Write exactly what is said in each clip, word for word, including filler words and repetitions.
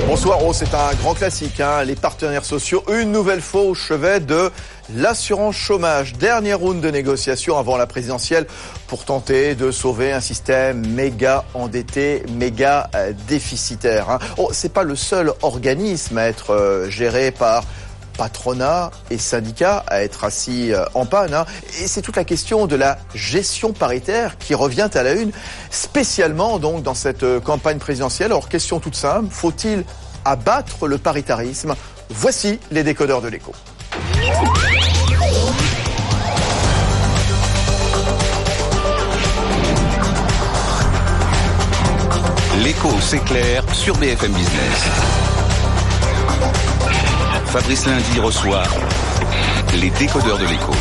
Bonsoir, oh, c'est un grand classique, hein. Les partenaires sociaux, une nouvelle fois au chevet de l'assurance chômage. Dernier round de négociation avant la présidentielle pour tenter de sauver un système méga endetté, méga euh, déficitaire. Hein. Oh, c'est pas le seul organisme à être euh, géré par patronat et syndicats, à être assis en panne. Hein. Et c'est toute la question de la gestion paritaire qui revient à la une, spécialement donc dans cette campagne présidentielle. Alors, question toute simple, faut-il abattre le paritarisme? Voici les décodeurs de l'écho. L'écho, c'est clair sur B F M Business. Fabrice Lundi reçoit les décodeurs de l'écho.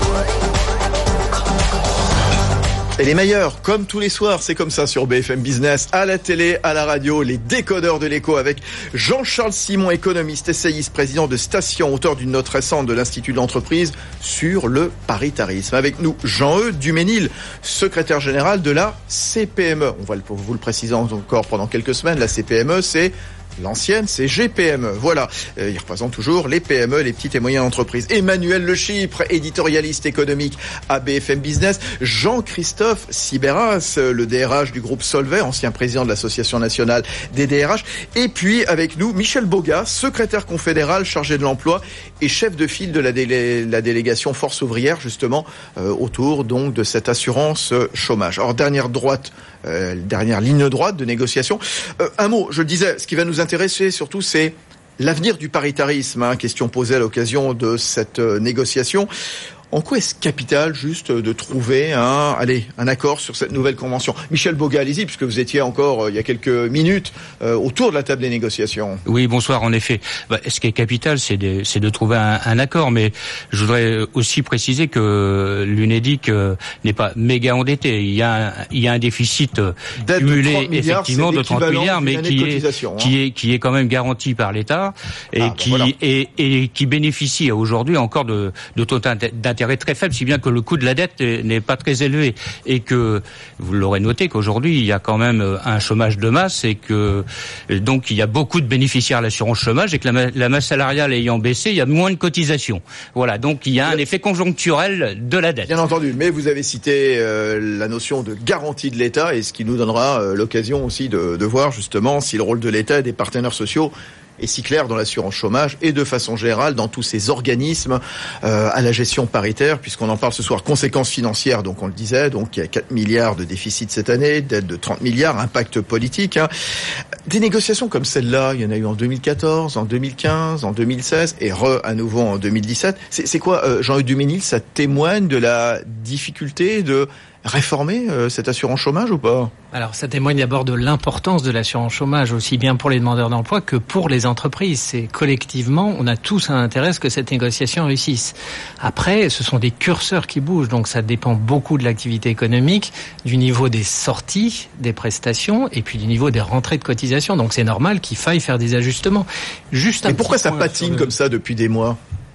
Et les meilleurs, comme tous les soirs, c'est comme ça sur B F M Business, à la télé, à la radio, les décodeurs de l'écho avec Jean-Charles Simon, économiste, essayiste, président de Station, auteur d'une note récente de l'Institut de l'entreprise sur le paritarisme. Avec nous, Jean-Eudes Duménil, secrétaire général de la C P M E. On va vous le préciser encore pendant quelques semaines, la C P M E, c'est l'ancienne, c'est G P M E. Voilà. Euh, il représente toujours les P M E, les petites et moyennes entreprises. Emmanuel Le Chypre, éditorialiste économique à B F M Business. Jean-Christophe Sibéras, le D R H du groupe Solvay, ancien président de l'Association nationale des D R H. Et puis, avec nous, Michel Boga, secrétaire confédéral chargé de l'emploi et chef de file de la, délé- la délégation Force ouvrière, justement, euh, autour, donc, de cette assurance euh, chômage. Alors, dernière droite, euh, dernière ligne droite de négociation. Euh, un mot, je le disais, ce qui va nous intéresser surtout, c'est l'avenir du paritarisme, hein, question posée à l'occasion de cette euh, négociation. En quoi est-ce capital, juste, de trouver un, allez, un accord sur cette nouvelle convention? Michel Boga, allez-y, puisque vous étiez encore, euh, il y a quelques minutes, euh, autour de la table des négociations. Oui, bonsoir, en effet. Bah, ce qui est capital, c'est de, c'est de trouver un, un accord, mais je voudrais aussi préciser que l'UNEDIC euh, n'est pas méga endetté. Il y a un, il y a un déficit Dette cumulé, de effectivement, de trente milliards, mais qui est, hein. qui est, qui est quand même garanti par l'État et ah, qui, ben voilà. et, et qui bénéficie aujourd'hui encore de, de taux d'intérêt très faible, si bien que le coût de la dette n'est pas très élevé et que, vous l'aurez noté, qu'aujourd'hui il y a quand même un chômage de masse et que donc il y a beaucoup de bénéficiaires à l'assurance chômage et que la, la masse salariale ayant baissé, il y a moins de cotisations. Voilà, donc il y a un effet conjoncturel de la dette. Bien entendu, mais vous avez cité euh, la notion de garantie de l'État et ce qui nous donnera euh, l'occasion aussi de, de voir justement si le rôle de l'État et des partenaires sociaux est si clair dans l'assurance chômage et de façon générale dans tous ces organismes euh, à la gestion paritaire, puisqu'on en parle ce soir. Conséquences financières, donc on le disait, donc il y a quatre milliards de déficit cette année, dette de trente milliards, impact politique. Hein. Des négociations comme celle-là, il y en a eu en deux mille quatorze, en deux mille quinze, en deux mille seize et re à nouveau en deux mille dix-sept. C'est, c'est quoi, euh, Jean-Eudes Duménil, ça témoigne de la difficulté de réformer euh, cette assurance chômage ou pas? Alors, ça témoigne d'abord de l'importance de l'assurance chômage, aussi bien pour les demandeurs d'emploi que pour les entreprises. C'est collectivement, on a tous un intérêt à ce que cette négociation réussisse. Après, ce sont des curseurs qui bougent, donc ça dépend beaucoup de l'activité économique, du niveau des sorties, des prestations, et puis du niveau des rentrées de cotisation. Donc c'est normal qu'il faille faire des ajustements. Juste un Et pourquoi petit ça point patine le... comme ça depuis des mois?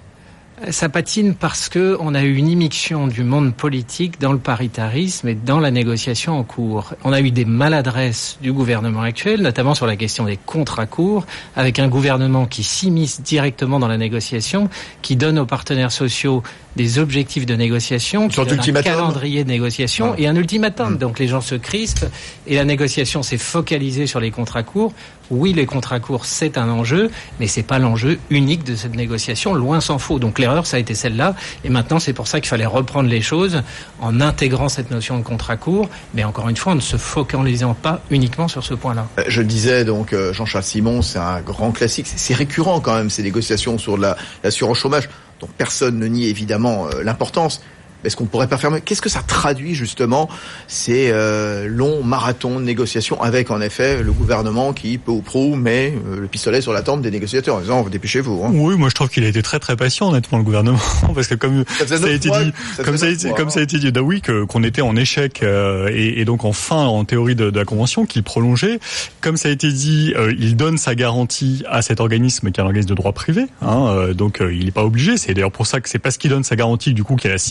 Ça patine parce que on a eu une immixtion du monde politique dans le paritarisme et dans la négociation en cours. On a eu des maladresses du gouvernement actuel, notamment sur la question des contrats courts, avec un gouvernement qui s'immisce directement dans la négociation, qui donne aux partenaires sociaux des objectifs de négociation, qui donne un calendrier de négociation ah. et un ultimatum. Mmh. Donc les gens se crispent et la négociation s'est focalisée sur les contrats courts. Oui, les contrats courts, c'est un enjeu, mais c'est pas l'enjeu unique de cette négociation, loin s'en faut. Donc l'erreur, ça a été celle-là, et maintenant c'est pour ça qu'il fallait reprendre les choses en intégrant cette notion de contrat court, mais encore une fois, en ne se focalisant pas uniquement sur ce point-là. Je le disais, donc, Jean-Charles Simon, c'est un grand classique, c'est récurrent quand même, ces négociations sur la, l'assurance chômage, dont personne ne nie évidemment euh, l'importance. Est-ce qu'on pourrait pas faire mieux? Qu'est-ce que ça traduit justement ces euh, longs marathons de négociations avec en effet le gouvernement qui peu ou prou met euh, le pistolet sur la tempe des négociateurs en disant dépêchez-vous. Hein. Oui, moi je trouve qu'il a été très très patient honnêtement le gouvernement parce que comme ça, ça a été mois, dit, ça comme ça a été, mois, comme hein. ça a été dit, bah oui que qu'on était en échec euh, et, et donc en fin en théorie de, de la convention qu'il prolongeait. Comme ça a été dit, euh, il donne sa garantie à cet organisme qui est un organisme de droit privé. Hein, euh, donc euh, il n'est pas obligé. C'est d'ailleurs pour ça que c'est parce qu'il donne sa garantie du coup qu'il y a la signature de l'État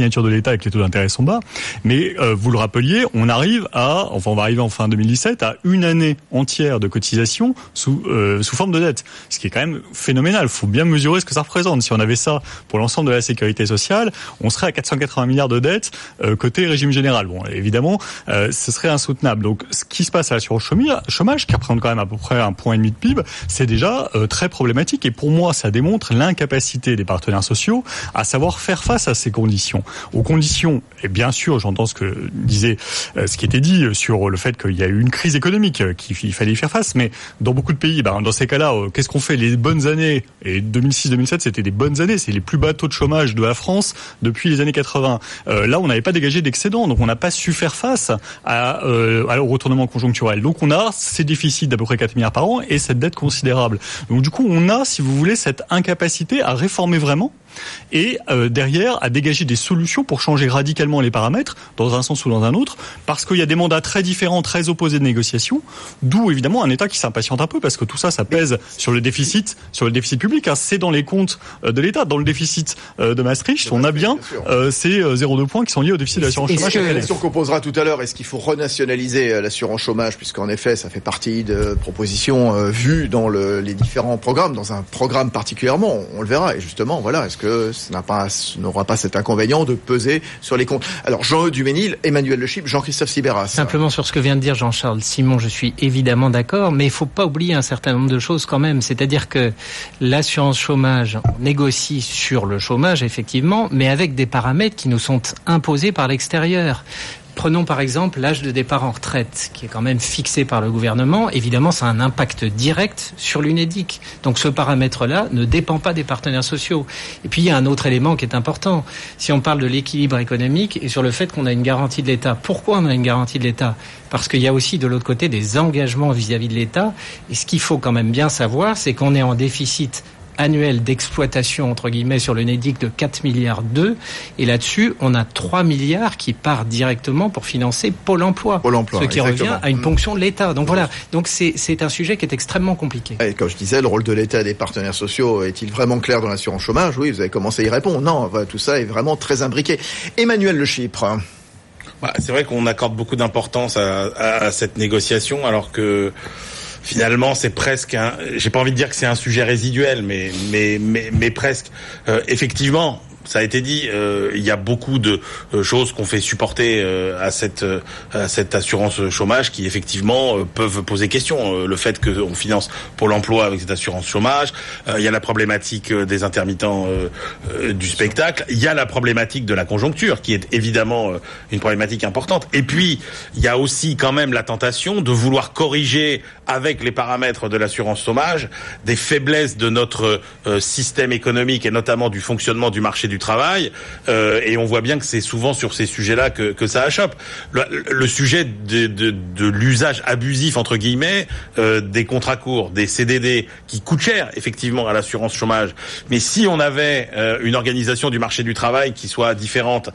l'État et que les taux d'intérêt sont bas. Mais euh, vous le rappeliez, on arrive à, enfin on va arriver en fin deux mille dix-sept à une année entière de cotisation sous euh, sous forme de dette, ce qui est quand même phénoménal. Il faut bien mesurer ce que ça représente. Si on avait ça pour l'ensemble de la sécurité sociale, on serait à quatre cent quatre-vingts milliards de dettes euh, côté régime général. Bon, évidemment, euh, ce serait insoutenable. Donc, ce qui se passe à l'assurance chômage, qui représente quand même à peu près un point et demi de P I B, c'est déjà euh, très problématique. Et pour moi, ça démontre l'incapacité des partenaires sociaux à savoir faire face à ces conditions. Aux conditions, et bien sûr, j'entends ce que disait, euh, ce qui était dit sur le fait qu'il y a eu une crise économique, euh, qu'il fallait y faire face. Mais dans beaucoup de pays, ben, dans ces cas-là, euh, qu'est-ce qu'on fait? Les bonnes années, et deux mille six deux mille sept, c'était des bonnes années, c'est les plus bas taux de chômage de la France depuis les années quatre-vingts. Euh, là, on n'avait pas dégagé d'excédent, donc on n'a pas su faire face à, euh, au retournement conjoncturel. Donc on a ces déficits d'à peu près quatre milliards par an et cette dette considérable. Donc du coup, on a, si vous voulez, cette incapacité à réformer vraiment et euh, derrière à dégager des solutions pour changer radicalement les paramètres dans un sens ou dans un autre, parce qu'il y a des mandats très différents, très opposés de négociation, d'où évidemment un État qui s'impatiente un peu, parce que tout ça, ça pèse sur le déficit, sur le déficit public, hein. C'est dans les comptes de l'État, dans le déficit de Maastricht, on a bien euh, ces euh, zéro virgule deux points qui sont liés au déficit de l'assurance chômage. C'est la question qu'on posera tout à l'heure, est-ce qu'il faut renationaliser l'assurance chômage, puisqu'en effet, ça fait partie de propositions euh, vues dans le, les différents programmes, dans un programme particulièrement, on le verra, et justement, voilà, est-ce que ça n'a pas, n'aura pas cet inconvénient de peser sur les comptes. Alors, Jean-Eudes Duménil, Emmanuel Le Chip, Jean-Christophe Sibéras. Simplement sur ce que vient de dire Jean-Charles Simon, je suis évidemment d'accord, mais il faut pas oublier un certain nombre de choses quand même. C'est-à-dire que l'assurance chômage négocie sur le chômage, effectivement, mais avec des paramètres qui nous sont imposés par l'extérieur. Prenons par exemple l'âge de départ en retraite, qui est quand même fixé par le gouvernement. Évidemment, ça a un impact direct sur l'UNEDIC. Donc ce paramètre-là ne dépend pas des partenaires sociaux. Et puis il y a un autre élément qui est important. Si on parle de l'équilibre économique et sur le fait qu'on a une garantie de l'État. Pourquoi on a une garantie de l'État ? Parce qu'il y a aussi de l'autre côté des engagements vis-à-vis de l'État. Et ce qu'il faut quand même bien savoir, c'est qu'on est en déficit annuel d'exploitation, entre guillemets, sur le l'UNEDIC de quatre milliards deux. Et là-dessus, on a trois milliards qui partent directement pour financer Pôle emploi. Pôle emploi, ce qui exactement. revient à une ponction de l'État. Donc voilà. Donc c'est, c'est un sujet qui est extrêmement compliqué. Et comme je disais, le rôle de l'État et des partenaires sociaux est-il vraiment clair dans l'assurance chômage? Oui, vous avez commencé à y répondre. Non, tout ça est vraiment très imbriqué. Emmanuel Le Chypre. Bah, c'est vrai qu'on accorde beaucoup d'importance à, à, à cette négociation, alors que finalement, c'est presque un, j'ai pas envie de dire que c'est un sujet résiduel, mais, mais, mais, mais presque. Euh, effectivement, ça a été dit, euh, il y a beaucoup de euh, choses qu'on fait supporter euh, à cette euh, à cette assurance chômage qui effectivement euh, peuvent poser question. Euh, le fait qu'on finance Pôle emploi avec cette assurance chômage, euh, il y a la problématique euh, des intermittents euh, euh, du spectacle, il y a la problématique de la conjoncture qui est évidemment euh, une problématique importante. Et puis il y a aussi quand même la tentation de vouloir corriger avec les paramètres de l'assurance chômage des faiblesses de notre euh, système économique et notamment du fonctionnement du marché du travail, euh, et on voit bien que c'est souvent sur ces sujets-là que, que ça achoppe. Le, le sujet de, de, de l'usage abusif, entre guillemets, euh, des contrats courts, des C D D, qui coûtent cher, effectivement, à l'assurance chômage. Mais si on avait euh, une organisation du marché du travail qui soit différente,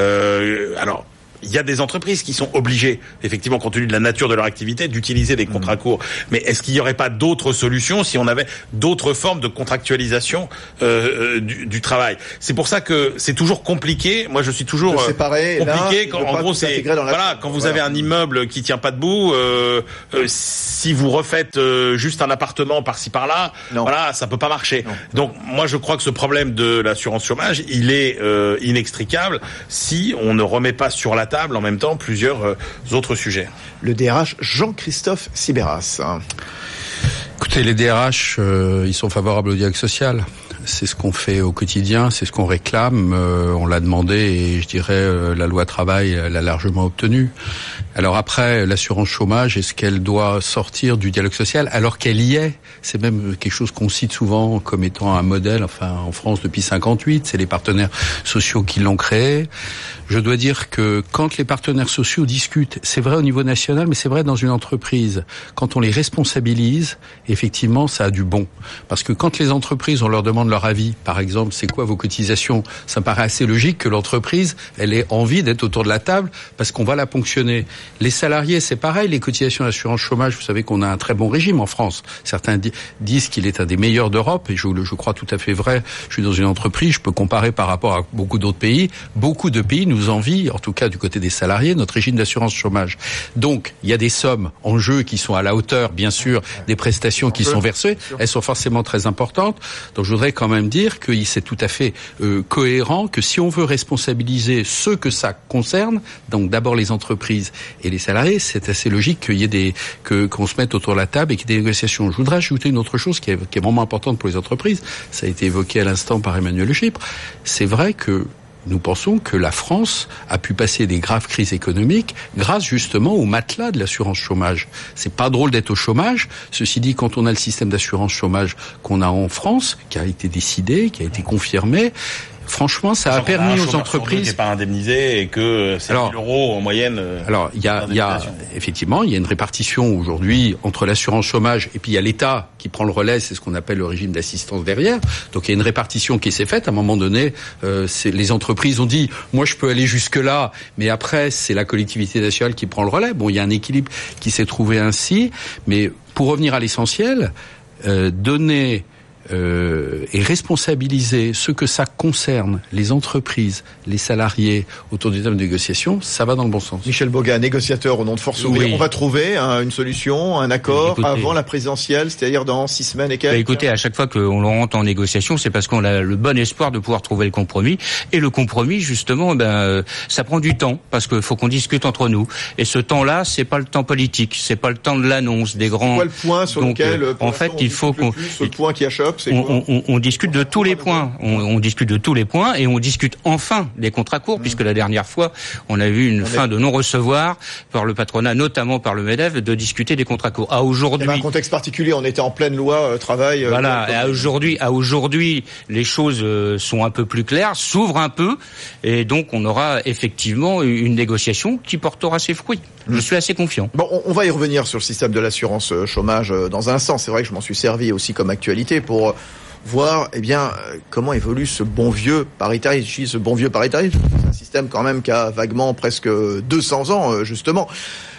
euh, alors... il y a des entreprises qui sont obligées, effectivement, compte tenu de la nature de leur activité, d'utiliser des contrats courts. Mais est-ce qu'il n'y aurait pas d'autres solutions si on avait d'autres formes de contractualisation euh, du, du travail? C'est pour ça que c'est toujours compliqué. Moi, je suis toujours séparer, compliqué là, quand, en gros, c'est voilà, quand vous voilà. avez un immeuble qui tient pas debout, euh, euh, si vous refaites euh, juste un appartement par-ci par-là, non. voilà, ça peut pas marcher. Non. Donc, moi, je crois que ce problème de l'assurance chômage, il est euh, inextricable si on ne remet pas sur la table en même temps plusieurs euh, autres sujets. Le D R H Jean-Christophe Sibéras. Écoutez, les D R H, euh, ils sont favorables au dialogue social. C'est ce qu'on fait au quotidien, c'est ce qu'on réclame. Euh, on l'a demandé et je dirais euh, la loi travail l'a largement obtenu. Alors après, l'assurance chômage, est-ce qu'elle doit sortir du dialogue social alors qu'elle y est? C'est même quelque chose qu'on cite souvent comme étant un modèle, enfin en France depuis cinquante-huit, c'est les partenaires sociaux qui l'ont créé. Je dois dire que quand les partenaires sociaux discutent, c'est vrai au niveau national, mais c'est vrai dans une entreprise, quand on les responsabilise, effectivement, ça a du bon. Parce que quand les entreprises, on leur demande leur avis, par exemple, c'est quoi vos cotisations? Ça me paraît assez logique que l'entreprise, elle ait envie d'être autour de la table parce qu'on va la ponctionner. Les salariés, c'est pareil. Les cotisations d'assurance chômage, vous savez qu'on a un très bon régime en France. Certains di- disent qu'il est un des meilleurs d'Europe, et je, je crois tout à fait vrai. Je suis dans une entreprise, je peux comparer par rapport à beaucoup d'autres pays. Beaucoup de pays nous envient, en tout cas du côté des salariés, notre régime d'assurance chômage. Donc, il y a des sommes en jeu qui sont à la hauteur, bien sûr, des prestations qui sont versées. Elles sont forcément très importantes. Donc, je voudrais quand même dire que c'est tout à fait euh, cohérent que si on veut responsabiliser ceux que ça concerne, donc d'abord les entreprises et les salariés, c'est assez logique qu'il y ait des que qu'on se mette autour de la table et qu'il y ait des négociations. Je voudrais ajouter une autre chose qui est, qui est vraiment importante pour les entreprises. Ça a été évoqué à l'instant par Emmanuel Le Chypre. C'est vrai que nous pensons que la France a pu passer des graves crises économiques grâce justement au matelas de l'assurance chômage. C'est pas drôle d'être au chômage. Ceci dit, quand on a le système d'assurance chômage qu'on a en France, qui a été décidé, qui a été confirmé, franchement, ça a permis aux entreprises qui n'est pas indemnisé et que c'est mille euros en moyenne. Alors, il y a, il y a effectivement, il y a une répartition aujourd'hui entre l'assurance chômage et puis il y a l'État qui prend le relais. C'est ce qu'on appelle le régime d'assistance derrière. Donc, il y a une répartition qui s'est faite. À un moment donné, euh, c'est, les entreprises ont dit, moi, je peux aller jusque là, mais après, c'est la collectivité nationale qui prend le relais. Bon, il y a un équilibre qui s'est trouvé ainsi, mais pour revenir à l'essentiel, euh, donner Euh, et responsabiliser ce que ça concerne, les entreprises, les salariés, autour du thème de négociation, ça va dans le bon sens. Michel Boga, négociateur au nom de Force Ouvrière. Oui. On va trouver hein, une solution, un accord écoutez, avant la présidentielle, c'est-à-dire dans six semaines et quelques. Bah écoutez, à chaque fois qu'on rentre en négociation, c'est parce qu'on a le bon espoir de pouvoir trouver le compromis. Et le compromis, justement, ben, ça prend du temps, parce qu'il faut qu'on discute entre nous. Et ce temps-là, c'est pas le temps politique, c'est pas le temps de l'annonce des grands. C'est quoi le point sur Donc, lequel, euh, en fait, il faut qu'on. Plus, le point qui achoppe. On, on, on, on discute de tous les points. On, on discute de tous les points et on discute enfin des contrats courts, mmh. puisque la dernière fois, on a vu une on fin est... de non-recevoir par le patronat, notamment par le MEDEF, de discuter des contrats courts. À aujourd'hui, il y avait un contexte particulier. On était en pleine loi euh, travail. Euh, voilà. À aujourd'hui, à aujourd'hui, les choses euh, sont un peu plus claires, s'ouvrent un peu, et donc on aura effectivement une négociation qui portera ses fruits. Mmh. Je suis assez confiant. Bon, on, on va y revenir sur le système de l'assurance chômage dans un instant. C'est vrai que je m'en suis servi aussi comme actualité pour voir eh bien comment évolue ce bon vieux paritarisme. Je dis ce bon vieux paritarisme, c'est un système quand même qui a vaguement presque deux cents ans justement,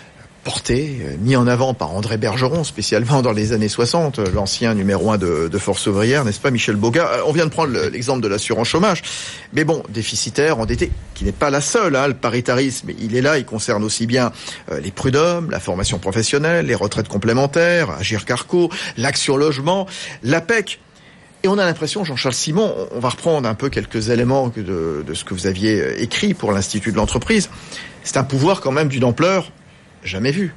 porté, mis en avant par André Bergeron, spécialement dans les années soixante, l'ancien numéro un de, de Force Ouvrière, n'est-ce pas Michel Boga? On vient de prendre l'exemple de l'assurance chômage, mais bon, déficitaire, endetté, qui n'est pas la seule, hein, le paritarisme, il est là, il concerne aussi bien euh, les prud'hommes, la formation professionnelle, les retraites complémentaires, Agir Carco, l'Action Logement, l'APEC. Et on a l'impression, Jean-Charles Simon, on va reprendre un peu quelques éléments de, de ce que vous aviez écrit pour l'Institut de l'entreprise. C'est un pouvoir quand même d'une ampleur jamais vue.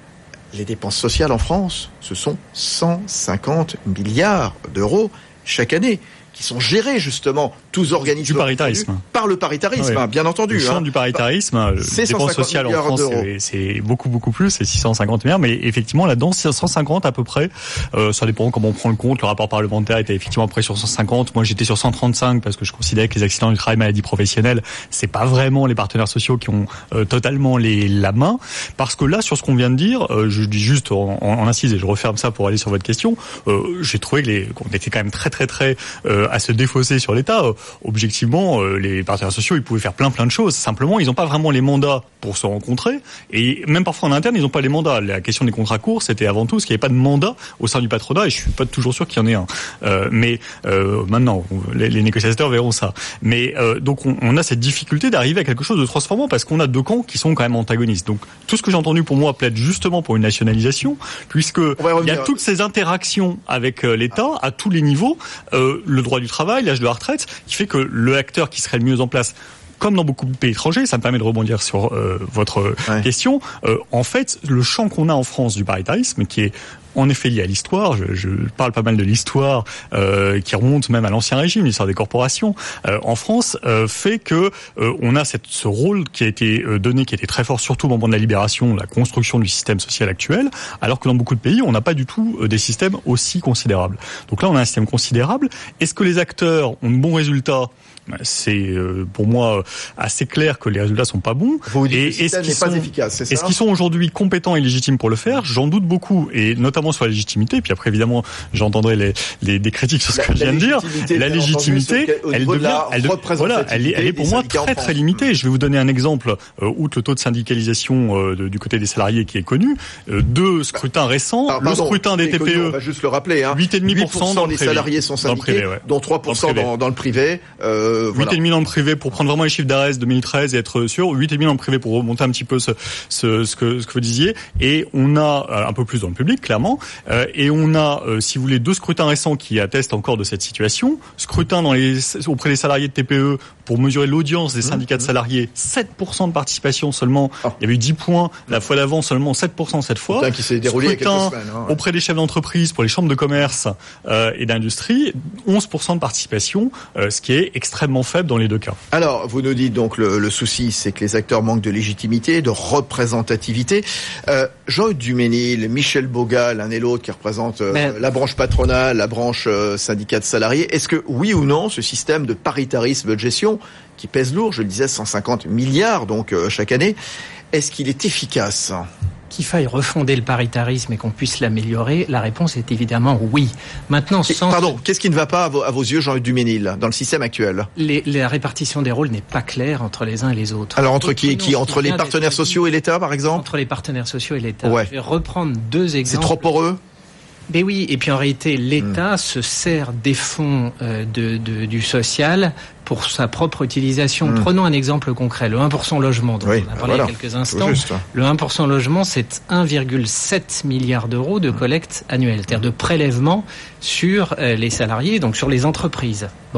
Les dépenses sociales en France, ce sont cent cinquante milliards d'euros chaque année, qui sont gérés justement, tous organismes du paritarisme. Par le paritarisme, oui. hein, bien entendu. Le champ hein. du paritarisme, les dépenses sociales en France, c'est, c'est beaucoup beaucoup plus, c'est six cent cinquante milliards, mais effectivement là-dedans, c'est cent cinquante à peu près. Euh, ça dépend comment on prend le compte. Le rapport parlementaire était effectivement près sur cent cinquante. Moi, j'étais sur cent trente-cinq parce que je considérais que les accidents du travail, maladies professionnelles, c'est pas vraiment les partenaires sociaux qui ont euh, totalement les la main. Parce que là, sur ce qu'on vient de dire, euh, je dis juste en, en, en incise et je referme ça pour aller sur votre question. Euh, j'ai trouvé que les, qu'on était quand même très très très euh, à se défausser sur l'État. Objectivement, les partenaires sociaux, ils pouvaient faire plein plein de choses. Simplement, ils n'ont pas vraiment les mandats pour se rencontrer. Et même parfois en interne, ils n'ont pas les mandats. La question des contrats courts, c'était avant tout parce qu'il n'y avait pas de mandat au sein du patronat. Et je suis pas toujours sûr qu'il y en ait un. Euh, mais euh, maintenant, les, les négociateurs verront ça. Mais euh, donc, on, on a cette difficulté d'arriver à quelque chose de transformant parce qu'on a deux camps qui sont quand même antagonistes. Donc, tout ce que j'ai entendu pour moi plaide justement pour une nationalisation, puisque il y a toutes ces interactions avec l'État à tous les niveaux. Euh, le droit du travail, l'âge de la retraite, qui fait que le acteur qui serait le mieux en place, comme dans beaucoup de pays étrangers, ça me permet de rebondir sur euh, votre ouais. question, euh, en fait, le champ qu'on a en France du paritarisme, qui est en effet lié à l'histoire, je, je parle pas mal de l'histoire euh, qui remonte même à l'ancien régime, l'histoire des corporations euh, en France, euh, fait que euh, on a cette, ce rôle qui a été euh, donné, qui était très fort, surtout au moment de la libération, la construction du système social actuel, alors que dans beaucoup de pays, on n'a pas du tout euh, des systèmes aussi considérables. Donc là, on a un système considérable. Est-ce que les acteurs ont de bons résultats ? C'est euh, pour moi assez clair que les résultats sont pas bons. Vous dites et que le système n'est pas efficace, c'est ça ? Est-ce qu'ils sont aujourd'hui compétents et légitimes pour le faire ? J'en doute beaucoup, et notamment notamment sur la légitimité. Puis après, évidemment, j'entendrai les, les des critiques sur ce la, que je viens de dire. La légitimité, elle devient, de elle, de, voilà, elle est, elle est pour moi très très limitée. Je vais vous donner un exemple. Euh, outre le taux de syndicalisation euh, de, du côté des salariés qui est connu, euh, deux scrutins récents. Alors, le pardon, scrutin des T P E. On va juste le rappeler. Hein. huit virgule cinq pour cent des salariés sont syndiqués, privé, ouais. dont trois pour cent dans, dans, dans le privé. Euh, huit virgule cinq dans le privé pour prendre vraiment les chiffres d'A R E S deux mille treize et être sûr. huit virgule cinq dans le privé pour remonter un petit peu ce, ce, ce, que, ce que vous disiez. Et on a euh, un peu plus dans le public, clairement. Euh, et on a, euh, si vous voulez, deux scrutins récents qui attestent encore de cette situation. Scrutin dans les, auprès des salariés de T P E pour mesurer l'audience des syndicats de salariés. sept pour cent de participation seulement. Oh. Il y avait eu dix points la fois d'avant, seulement sept pour cent cette fois. Scrutin qui s'est déroulé il y a quelques semaines. Hein, ouais. Auprès des chefs d'entreprise, pour les chambres de commerce euh, et d'industrie, onze pour cent de participation, euh, ce qui est extrêmement faible dans les deux cas. Alors, vous nous dites donc le, le souci, c'est que les acteurs manquent de légitimité, de représentativité. Euh, Jean-Hugues Duménil, Michel Boga, l'un et l'autre qui représentent euh, Mais... la branche patronale, la branche euh, syndicat de salariés. Est-ce que, oui ou non, ce système de paritarisme de gestion, qui pèse lourd, je le disais, cent cinquante milliards donc euh, chaque année, est-ce qu'il est efficace ? Qu'il faille refonder le paritarisme et qu'on puisse l'améliorer, la réponse est évidemment oui. Maintenant, sans... Pardon, qu'est-ce qui ne va pas à vos, à vos yeux, Jean-Hugues Duménil, dans le système actuel ? les, La répartition des rôles n'est pas claire entre les uns et les autres. Alors entre qui et qui ? Entre les partenaires sociaux et l'État, par exemple ? Entre les partenaires sociaux et l'État. Ouais. Je vais reprendre deux exemples. C'est trop poreux ? Mais oui, et puis en réalité, l'État mmh. se sert des fonds euh, de, de, du social pour sa propre utilisation. Mmh. Prenons un exemple concret, le un pour cent logement dont oui, on a parlé voilà. il y a quelques instants. Le un pour cent logement, c'est un virgule sept milliard d'euros de collecte annuelle, c'est-à-dire de prélèvement sur euh, les salariés, donc sur les entreprises. Bon,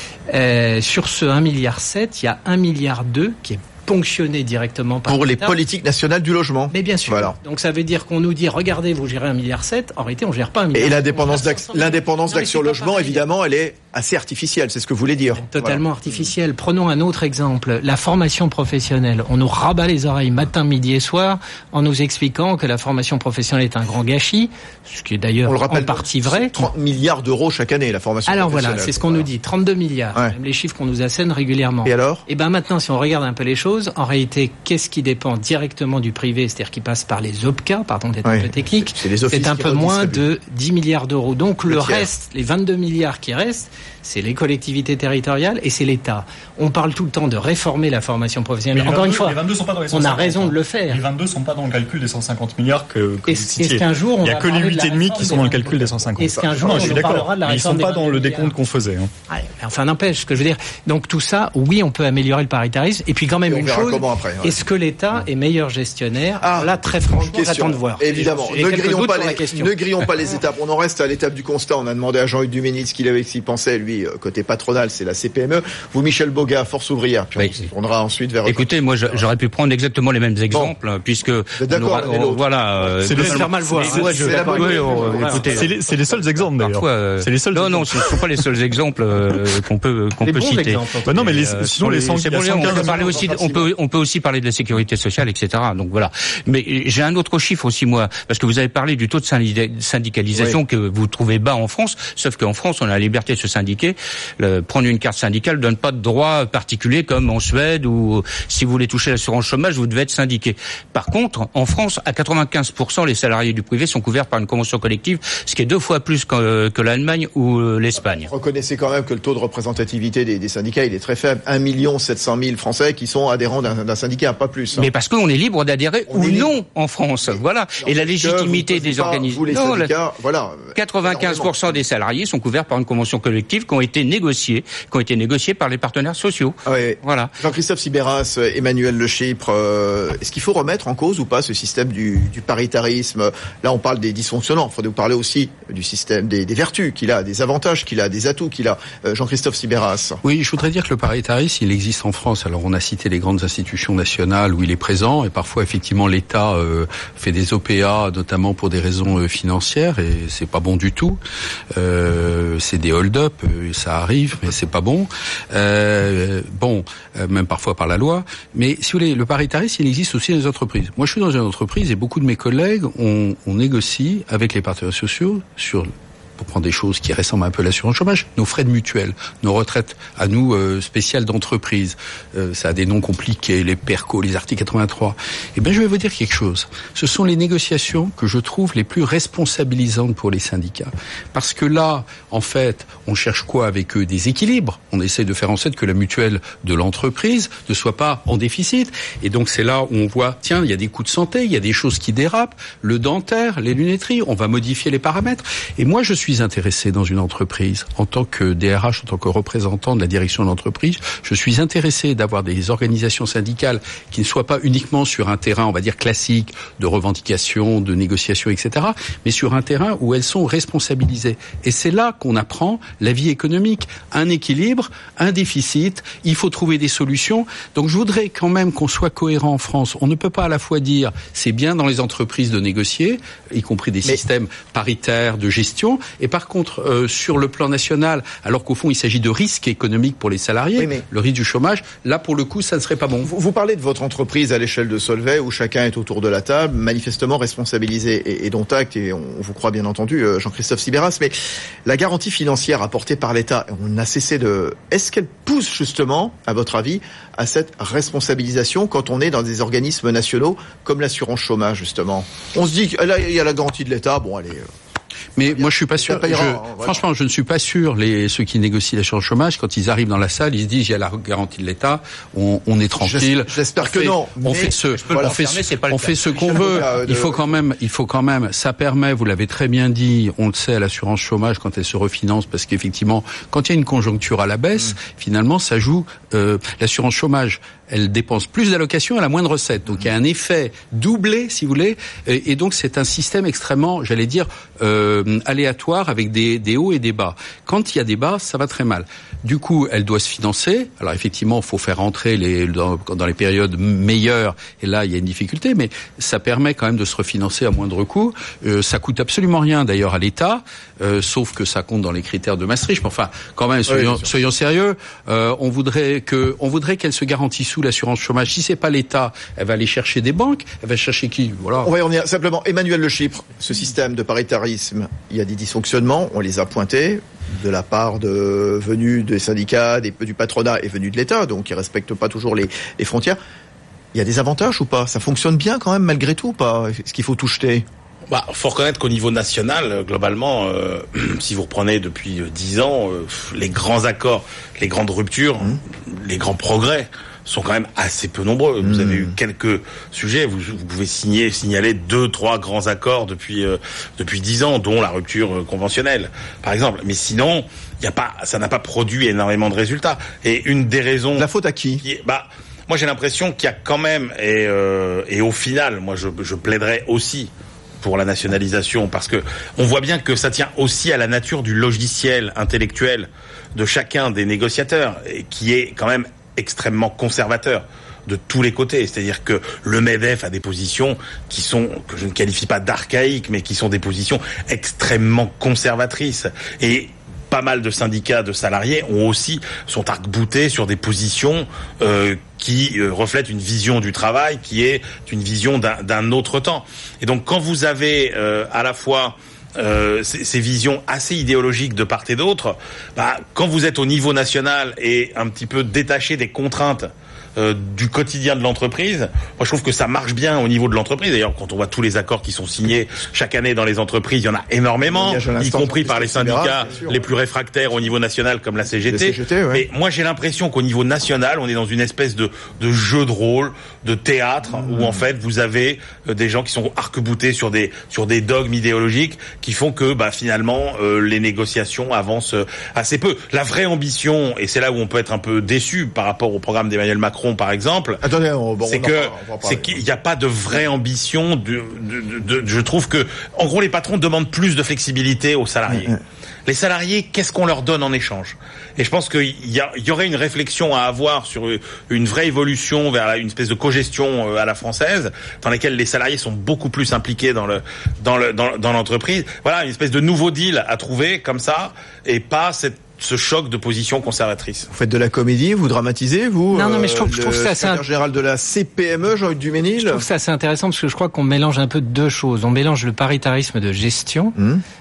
euh, sur ce un virgule sept milliard, il y a un virgule deux milliard qui est ponctionné directement par pour l'État. Les politiques nationales du logement. Mais bien sûr. Voilà. Donc ça veut dire qu'on nous dit regardez, vous gérez un virgule sept milliard. En réalité, on gère pas un milliard. Et l'indépendance d'Action, l'indépendance d'Action Logement, évidemment, elle est assez artificielle. C'est ce que vous voulez dire. Totalement voilà. artificielle. Prenons un autre exemple. La formation professionnelle. On nous rabat les oreilles matin, midi et soir en nous expliquant que la formation professionnelle est un grand gâchis, ce qui est d'ailleurs en partie vrai. trente milliards d'euros chaque année, la formation alors professionnelle. Alors voilà, c'est ce qu'on voilà. nous dit. trente-deux milliards. Ouais. Même les chiffres qu'on nous assène régulièrement. Et alors ? Et ben maintenant, si on regarde un peu les choses, en réalité, qu'est-ce qui dépend directement du privé, c'est-à-dire qui passe par les O P C A, pardon d'être oui. un peu technique, c'est, c'est, c'est un peu moins de dix milliards d'euros. Donc le, le reste, les vingt-deux milliards qui restent, c'est les collectivités territoriales et c'est l'État. On parle tout le temps de réformer la formation professionnelle. Mais Encore vingt-deux, une fois, les vingt-deux sont pas dans les on a raison de le faire. Les vingt-deux sont pas dans le calcul des cent cinquante milliards que, que est-ce, vous citiez. Est-ce qu'un jour on Il y a que les huit virgule cinq qui sont dans le calcul des cent cinquante. Est-ce qu'un jour non, on parlera de la réforme des Ils sont pas dans le décompte qu'on faisait. Hein. Ouais, enfin n'empêche, ce que je veux dire. Donc tout ça, oui, on peut améliorer le paritarisme. Et puis quand même une chose, après, ouais. est-ce que l'État est meilleur gestionnaire? Ah, là, très franchement, j'attends de voir. Évidemment, ne grillons pas les, ne grillons pas les étapes. On en reste à l'étape du constat. On a demandé à Jean-Hugues Duménil ce qu'il avait, s'il pensait, lui, côté patronal, c'est la C P M E. Vous, Michel Boga, Force ouvrière. Puis oui. on tournera ensuite vers. Écoutez, moi, j'aurais pu prendre exactement les mêmes exemples, bon. puisque d'accord. On aura, on, voilà. Euh, c'est le faire mal voir. C'est, c'est, c'est, oui, on, écoutez, c'est, les, c'est les seuls exemples d'ailleurs. Parfois, euh, c'est les seuls. Non, non, ce ne sont pas les seuls exemples euh, qu'on peut qu'on les peut bons citer. Exemples, bah non, mais les, euh, sinon les cent quinze. On peut parler aussi. On peut on peut aussi parler de la sécurité sociale, et cetera. Donc voilà. Mais j'ai un autre chiffre aussi, moi, parce que vous avez parlé du taux de syndicalisation oui. que vous trouvez bas en France, sauf qu'en France, on a la liberté de se syndiquer. Le, prendre une carte syndicale ne donne pas de droit particulier comme en Suède où si vous voulez toucher l'assurance chômage, vous devez être syndiqué. Par contre, en France, à quatre-vingt-quinze pour cent, les salariés du privé sont couverts par une convention collective, ce qui est deux fois plus que, que l'Allemagne ou l'Espagne. Reconnaissez quand même que le taux de représentativité des, des syndicats, il est très faible. un million sept cent mille Français qui sont adhérents d'un, d'un syndicat, pas plus. Hein. Mais parce qu'on est libre d'adhérer on ou non en France. Mais voilà. Et la légitimité des organisations. La... Voilà. quatre-vingt-quinze pour cent des salariés sont couverts par une convention collective qui ont été négociées, qui ont été négociées par les partenaires sociaux. Ah oui. Voilà. Jean-Christophe Sibéras, Emmanuel Le Chypre, euh, est-ce qu'il faut remettre en cause ou pas ce système du, du paritarisme? Là, on parle des dysfonctionnements. Il faudrait vous parler aussi du système des, des vertus qu'il a, des avantages qu'il a, des atouts qu'il a. Euh, Jean-Christophe Sibéras. Oui, je voudrais dire que le paritarisme, il existe en France. Alors, on a cité les grandes institutions nationales où il est présent, et parfois, effectivement, l'État euh, fait des O P A, notamment pour des raisons euh, financières, et c'est pas bon du tout. Euh, c'est des hold-up, euh, ça arrive, mais c'est pas bon. Euh, bon, euh, même parfois par la loi. Mais si vous voulez, le paritarisme, il existe aussi dans les entreprises. Moi, je suis dans une entreprise et beaucoup de mes collègues, on, on négocie avec les partenaires sociaux sur pour prendre des choses qui ressemblent un peu à l'assurance chômage, nos frais de mutuelle, nos retraites à nous euh, spéciales d'entreprise. Euh, ça a des noms compliqués, les PERCO, les articles quatre-vingt-trois. Eh bien, je vais vous dire quelque chose. Ce sont les négociations que je trouve les plus responsabilisantes pour les syndicats. Parce que là, en fait, on cherche quoi avec eux? Des équilibres. On essaie de faire en sorte que la mutuelle de l'entreprise ne soit pas en déficit. Et donc, c'est là où on voit, tiens, il y a des coûts de santé, il y a des choses qui dérapent, le dentaire, les lunetteries, on va modifier les paramètres. Et moi, je suis intéressé dans une entreprise, en tant que D R H, en tant que représentant de la direction de l'entreprise, je suis intéressé d'avoir des organisations syndicales qui ne soient pas uniquement sur un terrain, on va dire, classique, de revendication, de négociation, et cetera, mais sur un terrain où elles sont responsabilisées. Et c'est là qu'on apprend la vie économique. Un équilibre, un déficit, il faut trouver des solutions. Donc je voudrais quand même qu'on soit cohérent en France. On ne peut pas à la fois dire c'est bien dans les entreprises de négocier, y compris des mais... systèmes paritaires de gestion, et par contre euh, sur le plan national, alors qu'au fond il s'agit de risques économiques pour les salariés, oui, mais... le risque du chômage, là pour le coup ça ne serait pas bon. Vous, vous parlez de votre entreprise à l'échelle de Solvay où chacun est autour de la table, manifestement responsabilisé et, et dont acte, et on vous croit bien entendu Jean-Christophe Sibéras, mais la garantie financière apportée par l'État, on a cessé de... Est-ce qu'elle pousse justement, à votre avis, à cette responsabilisation quand on est dans des organismes nationaux comme l'assurance chômage justement? On se dit qu'il y a la garantie de l'État, bon allez... Mais moi, je suis pas sûr. Payera, je, hein, voilà. Franchement, je ne suis pas sûr. Les ceux qui négocient l'assurance chômage, quand ils arrivent dans la salle, ils se disent il y a la garantie de l'État, on, on est tranquille. J'espère que non. On fait ce, on fait ce, on fait ce qu'on veut. Il faut quand même, il faut quand même. Ça permet, vous l'avez très bien dit, on le sait à l'assurance chômage quand elle se refinance, parce qu'effectivement, quand il y a une conjoncture à la baisse, mmh. finalement, ça joue. Euh, l'assurance chômage, elle dépense plus d'allocations, elle a moins de recettes. Donc il y a un effet doublé, si vous voulez, et, et donc c'est un système extrêmement, j'allais dire, euh, aléatoire avec des, des hauts et des bas. Quand il y a des bas, ça va très mal. Du coup, elle doit se financer. Alors effectivement, il faut faire rentrer les dans, dans les périodes meilleures, et là il y a une difficulté, mais ça permet quand même de se refinancer à moindre coût. Euh, ça coûte absolument rien d'ailleurs à l'État, euh, sauf que ça compte dans les critères de Maastricht. Mais enfin, quand même, soyons, oui, soyons sérieux. Euh, on voudrait que, on voudrait qu'elle se garantisse sous l'assurance chômage. Si c'est pas l'État, elle va aller chercher des banques. Elle va chercher qui? Voilà. On va y revenir. Simplement, Emmanuel Le Chypre, ce système de paritarisme, il y a des dysfonctionnements. On les a pointés de la part de venus des syndicats, des, du patronat et venus de l'État, donc ils respectent pas toujours les, les frontières. Il y a des avantages ou pas? Ça fonctionne bien quand même malgré tout ou pas? Est-ce qu'il faut tout jeter? Bah, faut reconnaître qu'au niveau national, globalement, euh, si vous reprenez depuis dix ans, euh, les grands accords, les grandes ruptures, mmh. les grands progrès sont quand même assez peu nombreux. Vous mmh. avez eu quelques sujets, vous, vous pouvez signer, signaler deux, trois grands accords depuis euh, depuis dix ans, dont la rupture euh, conventionnelle, par exemple. Mais sinon, il y a pas, ça n'a pas produit énormément de résultats. Et une des raisons. La faute à qui? qui est, bah, moi j'ai l'impression qu'il y a quand même, et euh, et au final, moi je, je plaiderais aussi pour la nationalisation, parce que on voit bien que ça tient aussi à la nature du logiciel intellectuel de chacun des négociateurs, et qui est quand même extrêmement conservateur de tous les côtés. C'est-à-dire que le MEDEF a des positions qui sont, que je ne qualifie pas d'archaïques, mais qui sont des positions extrêmement conservatrices. Et pas mal de syndicats de salariés ont aussi, sont arc-boutés sur des positions euh, qui euh, reflètent une vision du travail qui est une vision d'un, d'un autre temps. Et donc quand vous avez euh, à la fois Euh, ces, ces visions assez idéologiques de part et d'autre, bah, quand vous êtes au niveau national et un petit peu détaché des contraintes euh, du quotidien de l'entreprise, moi je trouve que ça marche bien au niveau de l'entreprise. D'ailleurs, quand on voit tous les accords qui sont signés chaque année dans les entreprises, il y en a énormément, y compris par les syndicats les plus réfractaires au niveau national comme la C G T. C G T ouais. Mais moi j'ai l'impression qu'au niveau national, on est dans une espèce de, de jeu de rôle, de théâtre, mmh. où en fait vous avez euh, des gens qui sont arc-boutés sur des sur des dogmes idéologiques qui font que bah finalement euh, les négociations avancent assez peu. La vraie ambition, et c'est là où on peut être un peu déçu par rapport au programme d'Emmanuel Macron par exemple, Attendez, on, bon, c'est on que parle, c'est qu'il n'y a pas de vraie ambition. De, de, de, de, je trouve que en gros les patrons demandent plus de flexibilité aux salariés. Mmh. Les salariés, qu'est-ce qu'on leur donne en échange? Et je pense qu'il y, a, il y aurait une réflexion à avoir sur une vraie évolution vers une espèce de cogestion à la française, dans laquelle les salariés sont beaucoup plus impliqués dans le dans le dans, dans l'entreprise. Voilà, une espèce de nouveau deal à trouver comme ça, et pas cette ce choc de position conservatrice. Vous faites de la comédie, vous dramatisez, vous? Non, non, mais je trouve, euh, je trouve ça assez. Le secrétaire général de la C P M E, Jean-Luc Duménil. Je trouve ça assez intéressant parce que je crois qu'on mélange un peu deux choses. On mélange le paritarisme de gestion, mmh.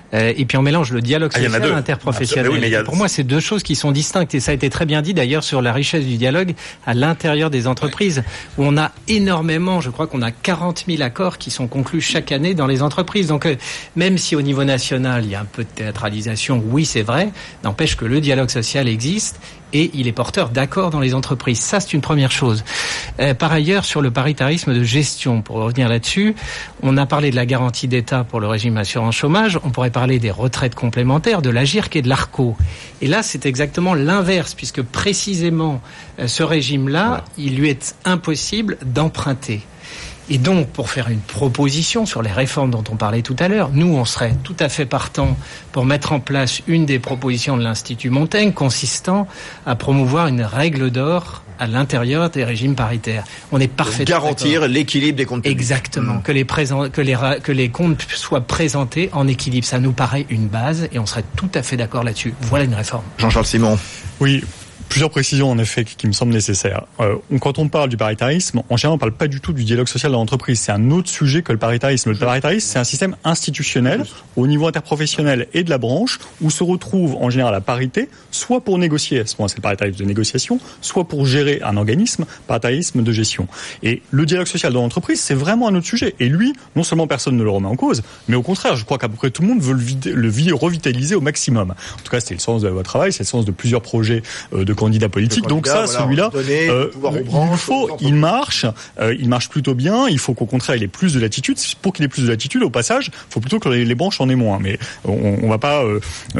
Euh, et puis on mélange le dialogue social et ah, interprofessionnel. Oui, a... Pour moi, c'est deux choses qui sont distinctes. Et ça a été très bien dit d'ailleurs sur la richesse du dialogue à l'intérieur des entreprises, où on a énormément, je crois qu'on a quarante mille accords qui sont conclus chaque année dans les entreprises. Donc euh, même si au niveau national, il y a un peu de théâtralisation, oui, c'est vrai, n'empêche que le dialogue social existe et il est porteur d'accords dans les entreprises. Ça, c'est une première chose. Euh, par ailleurs, sur le paritarisme de gestion, pour revenir là-dessus, on a parlé de la garantie d'État pour le régime assurance chômage, on pourrait parler des retraites complémentaires, de l'AGIRC et de l'ARCO. Et là, c'est exactement l'inverse, puisque précisément, euh, ce régime-là, voilà. il lui est impossible d'emprunter. Et donc, pour faire une proposition sur les réformes dont on parlait tout à l'heure, nous, on serait tout à fait partants pour mettre en place une des propositions de l'Institut Montaigne consistant à promouvoir une règle d'or à l'intérieur des régimes paritaires. On est parfaitement garantir d'accord. l'équilibre des comptes publics. Exactement. Mmh. Que les présent, que les que les comptes soient présentés en équilibre. Ça nous paraît une base et on serait tout à fait d'accord là-dessus. Voilà une réforme. Jean-Charles Simon. Oui. Plusieurs précisions en effet qui me semblent nécessaires. Euh, quand on parle du paritarisme, en général on ne parle pas du tout du dialogue social dans l'entreprise. C'est un autre sujet que le paritarisme. Le paritarisme, c'est un système institutionnel au niveau interprofessionnel et de la branche où se retrouve en général la parité, soit pour négocier, à ce moment c'est le paritarisme de négociation, soit pour gérer un organisme, paritarisme de gestion. Et le dialogue social dans l'entreprise, c'est vraiment un autre sujet. Et lui, non seulement personne ne le remet en cause, mais au contraire, je crois qu'à peu près tout le monde veut le, vider, le revitaliser au maximum. En tout cas, c'était le sens de la loi travail, c'est le sens de plusieurs projets euh, de candidats politiques. Donc ça, voilà, celui-là, donner, euh, branche, il faut, il marche, euh, il marche plutôt bien. Il faut qu'au contraire, il ait plus de latitude. Pour qu'il ait plus de latitude, au passage, il faut plutôt que les, les branches en aient moins. Mais on, on va pas euh,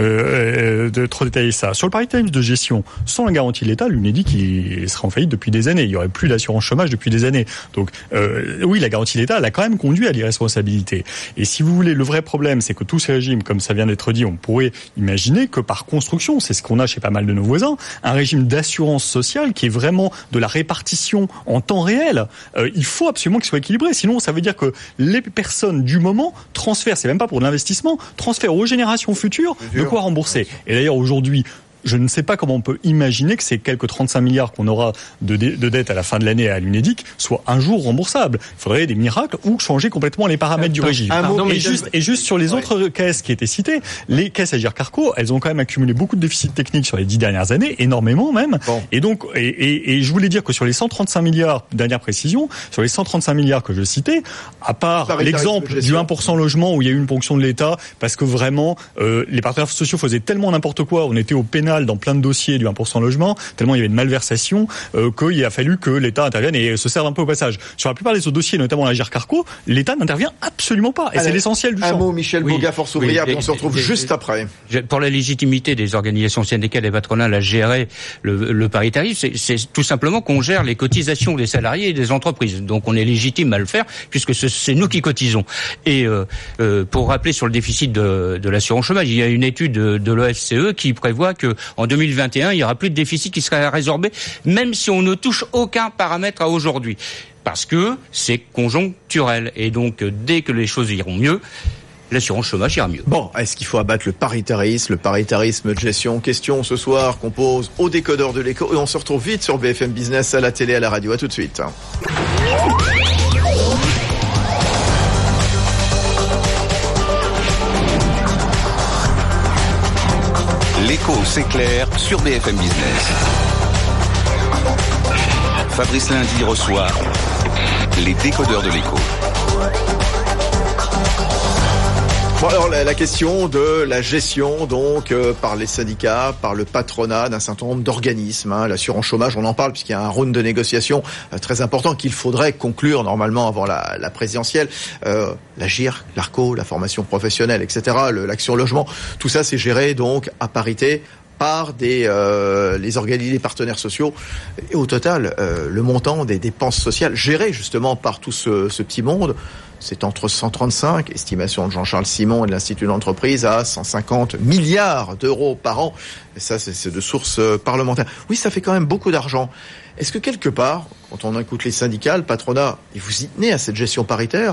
euh, de trop détailler ça. Sur le paritarisme de gestion, sans la garantie de l'État, l'Unédic il serait en faillite depuis des années. Il y aurait plus d'assurance chômage depuis des années. Donc euh, oui, la garantie de l'État, elle a quand même conduit à l'irresponsabilité. Et si vous voulez, le vrai problème, c'est que tous ces régimes, comme ça vient d'être dit, on pourrait imaginer que par construction, c'est ce qu'on a chez pas mal de nos voisins, un régime d'assurance sociale qui est vraiment de la répartition en temps réel, euh, il faut absolument qu'il soit équilibré. Sinon, ça veut dire que les personnes du moment transfèrent, c'est même pas pour de l'investissement, transfèrent aux générations futures de quoi rembourser. Et d'ailleurs, aujourd'hui, je ne sais pas comment on peut imaginer que ces quelques trente-cinq milliards qu'on aura de, dé- de dettes à la fin de l'année à l'Unédic soient un jour remboursables. Il faudrait des miracles ou changer complètement les paramètres du régime. Pardon, et, juste, et juste sur les ouais. autres caisses qui étaient citées, les caisses AGIRC-ARCO, elles ont quand même accumulé beaucoup de déficits techniques sur les dix dernières années, énormément même. Bon. Et donc, et, et, et je voulais dire que sur les cent trente-cinq milliards, dernière précision, sur les cent trente-cinq milliards que je citais, à part l'exemple du un pour cent logement où il y a eu une ponction de l'État parce que vraiment euh, les partenaires sociaux faisaient tellement n'importe quoi, on était au pénal dans plein de dossiers du un pour cent logement, tellement il y avait une malversation euh, qu'il a fallu que l'État intervienne et se serve un peu au passage. Sur la plupart des autres dossiers, notamment l'AGIRC-ARCO, l'État n'intervient absolument pas. Et Allez, c'est l'essentiel du un champ. Un mot, Michel oui, Boga, Force ouvrière, oui, puis on se retrouve et, juste et, après. Pour la légitimité des organisations syndicales et patronales à gérer le, le paritarisme, c'est, c'est tout simplement qu'on gère les cotisations des salariés et des entreprises. Donc on est légitime à le faire puisque c'est, c'est nous qui cotisons. Et euh, euh, pour rappeler sur le déficit de, de l'assurance chômage, il y a une étude de, de l'O F C E qui prévoit que en deux mille vingt et un, il n'y aura plus de déficit qui sera résorbé, même si on ne touche aucun paramètre à aujourd'hui. Parce que c'est conjoncturel. Et donc, dès que les choses iront mieux, l'assurance chômage ira mieux. Bon, est-ce qu'il faut abattre le paritarisme, le paritarisme de gestion? Question ce soir qu'on pose au décodeur de l'écho. Et on se retrouve vite sur B F M Business, à la télé, à la radio. À tout de suite. L'écho s'éclaire sur B F M Business. Fabrice Lundi reçoit les décodeurs de l'écho. Bon alors la, la question de la gestion donc euh, par les syndicats, par le patronat d'un certain nombre d'organismes, hein, l'assurance chômage, on en parle puisqu'il y a un round de négociation euh, très important qu'il faudrait conclure normalement avant la, la présidentielle. Euh, la GIRC, l'ARCO, la formation professionnelle, et cetera, le, l'action logement, tout ça c'est géré donc à parité par des euh, les organismes, les partenaires sociaux. Et au total, euh, le montant des dépenses sociales gérées justement par tout ce, ce petit monde, c'est entre cent trente-cinq, estimation de Jean-Charles Simon et de l'Institut de l'entreprise, à cent cinquante milliards d'euros par an. Et ça, c'est, c'est de sources parlementaires. Oui, ça fait quand même beaucoup d'argent. Est-ce que quelque part, quand on écoute les syndicats, le patronat, et vous y tenez à cette gestion paritaire,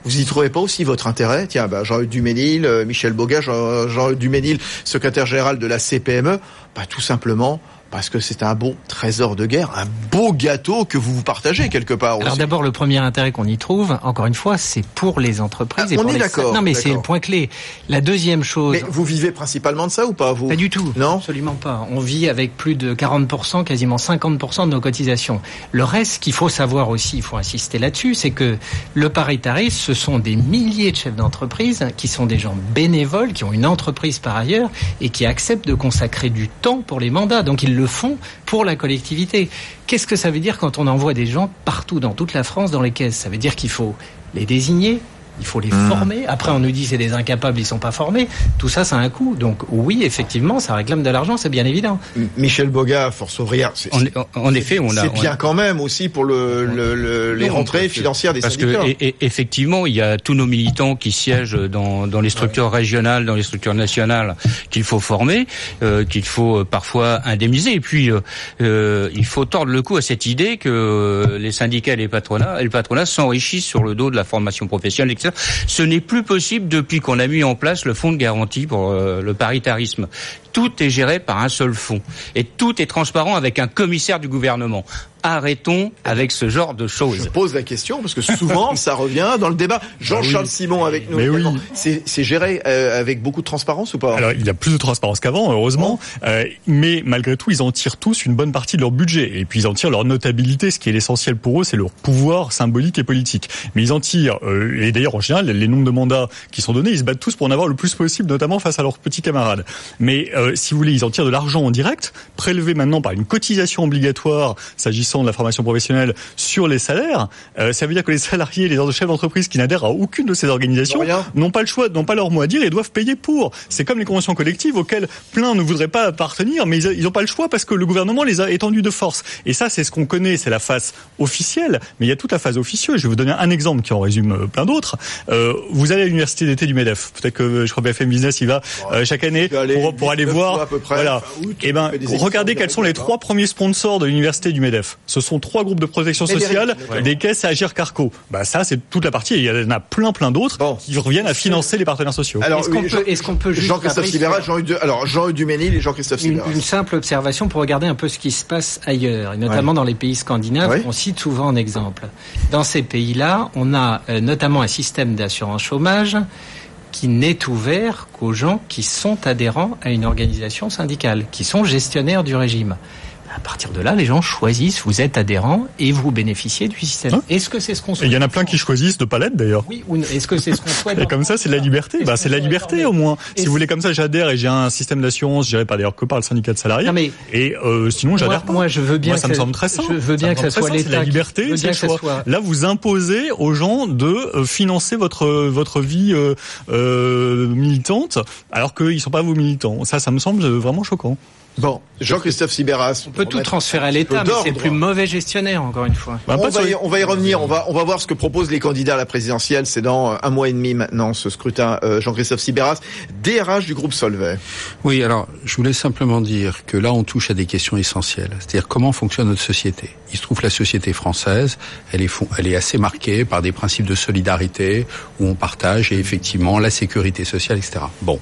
Vous y trouvez pas aussi votre intérêt? Tiens, bah, Jean-Eudes Duménil, euh, Michel Boga, Jean, Jean-Eudes Duménil, secrétaire général de la C P M E, bah, tout simplement parce que c'est un bon trésor de guerre, un beau gâteau que vous vous partagez quelque part aussi. Alors d'abord, le premier intérêt qu'on y trouve, encore une fois, c'est pour les entreprises. Ah, et on pour est les... d'accord. Non, mais d'accord. c'est le point clé. La deuxième chose... Mais vous vivez principalement de ça ou pas, vous? Pas du tout. Non? Absolument pas. On vit avec plus de quarante pour cent, quasiment cinquante pour cent de nos cotisations. Le reste, qu'il faut savoir aussi, il faut insister là-dessus, c'est que le paritarisme, ce sont des milliers de chefs d'entreprise qui sont des gens bénévoles, qui ont une entreprise par ailleurs et qui acceptent de consacrer du temps pour les mandats. Donc ils le font pour la collectivité. Qu'est-ce que ça veut dire quand on envoie des gens partout dans toute la France dans les caisses? Ça veut dire qu'il faut les désigner, il faut les mmh. former. Après, on nous dit c'est des incapables, ils sont pas formés. Tout ça, ça a un coût. Donc oui, effectivement, ça réclame de l'argent, c'est bien évident. Michel Boga, Force ouvrière, c'est, en, en effet, on a. C'est bien on a... quand même aussi pour le, le, le les non, rentrées financières des parce syndicats. Parce que et, et, effectivement, il y a tous nos militants qui siègent dans, dans les structures ouais. régionales, dans les structures nationales, qu'il faut former, euh, qu'il faut euh, parfois indemniser. Et puis, euh, euh, il faut tordre le cou à cette idée que euh, les syndicats et les patronats, et le patronat s'enrichissent sur le dos de la formation professionnelle, et cetera. Ce n'est plus possible depuis qu'on a mis en place le fonds de garantie pour euh, le paritarisme. Tout est géré par un seul fonds. Et tout est transparent avec un commissaire du gouvernement. Arrêtons avec ce genre de choses. Je pose la question parce que souvent ça revient dans le débat. Jean-Charles oui. Simon avec nous. Mais également. Oui. C'est, c'est géré euh, avec beaucoup de transparence ou pas? Alors il y a plus de transparence qu'avant, heureusement. Oh. Euh, mais malgré tout, ils en tirent tous une bonne partie de leur budget. Et puis ils en tirent leur notabilité. Ce qui est l'essentiel pour eux, c'est leur pouvoir symbolique et politique. Mais ils en tirent. Euh, et d'ailleurs en général, les nombres de mandats qui sont donnés, ils se battent tous pour en avoir le plus possible, notamment face à leurs petits camarades. Mais euh, si vous voulez, ils en tirent de l'argent en direct, prélevé maintenant par une cotisation obligatoire, s'agissant de la formation professionnelle sur les salaires. Euh, ça veut dire que les salariés, les chefs d'entreprise qui n'adhèrent à aucune de ces organisations n'ont pas le choix, n'ont pas leur mot à dire et doivent payer pour. C'est comme les conventions collectives auxquelles plein ne voudraient pas appartenir, mais ils n'ont pas le choix parce que le gouvernement les a étendues de force. Et ça, c'est ce qu'on connaît, c'est la face officielle, mais il y a toute la phase officieuse. Je vais vous donner un exemple qui en résume plein d'autres. Euh, vous allez à l'université d'été du MEDEF. Peut-être que je crois B F M Business y va euh, chaque année pour, pour aller voir. À peu près, voilà. Et ben, regardez quels sont les trois premiers sponsors de l'université du MEDEF. Ce sont trois groupes de protection sociale, ouais. des caisses à Agir Carco. Bah ça, c'est toute la partie. Il y en a plein, plein d'autres bon. qui reviennent à financer les partenaires sociaux. Alors, est-ce qu'on oui, peut, est-ce qu'on peut juste Jean-Christophe Sibéras, Jean-Eudes, alors Jean-Eudes Duménil et Jean-Christophe Sibéras. Une, une simple observation pour regarder un peu ce qui se passe ailleurs, et notamment ouais. dans les pays scandinaves, ouais. on cite souvent en exemple. Dans ces pays-là, on a euh, notamment un système d'assurance chômage qui n'est ouvert qu'aux gens qui sont adhérents à une organisation syndicale, qui sont gestionnaires du régime. À partir de là, les gens choisissent, vous êtes adhérent et vous bénéficiez du système. Hein est-ce que c'est ce qu'on souhaite? Il y en a plein qui choisissent de pas l'être d'ailleurs. Oui, ou est-ce que c'est ce qu'on souhaite? Et comme ça, c'est de la liberté. Bah, c'est de la liberté au moins. Si vous voulez comme ça, j'adhère et j'ai un système d'assurance géré par d'ailleurs que par le syndicat de salariés. Non, mais et euh, sinon, j'adhère moi, pas. Moi, je veux bien. Moi, ça que me semble très simple. Je veux bien ça que ça soit l'État. C'est la liberté, c'est le choix. Soit... Là, vous imposez aux gens de financer votre votre vie euh, euh, militante, alors qu'ils sont pas vos militants. Ça, ça me semble vraiment choquant. Bon, Jean-Christophe Sibéras. On peut tout transférer à l'État, mais c'est le plus mauvais gestionnaire, encore une fois. Bah, on, va y, on va y revenir, on va, on va voir ce que proposent les candidats à la présidentielle. C'est dans un mois et demi maintenant, ce scrutin. Euh, Jean-Christophe Sibéras, D R H du groupe Solvay. Oui, alors, je voulais simplement dire que là, on touche à des questions essentielles. C'est-à-dire comment fonctionne notre société. Il se trouve que la société française, elle est, elle est assez marquée par des principes de solidarité, où on partage, et effectivement, la sécurité sociale, et cetera. Bon.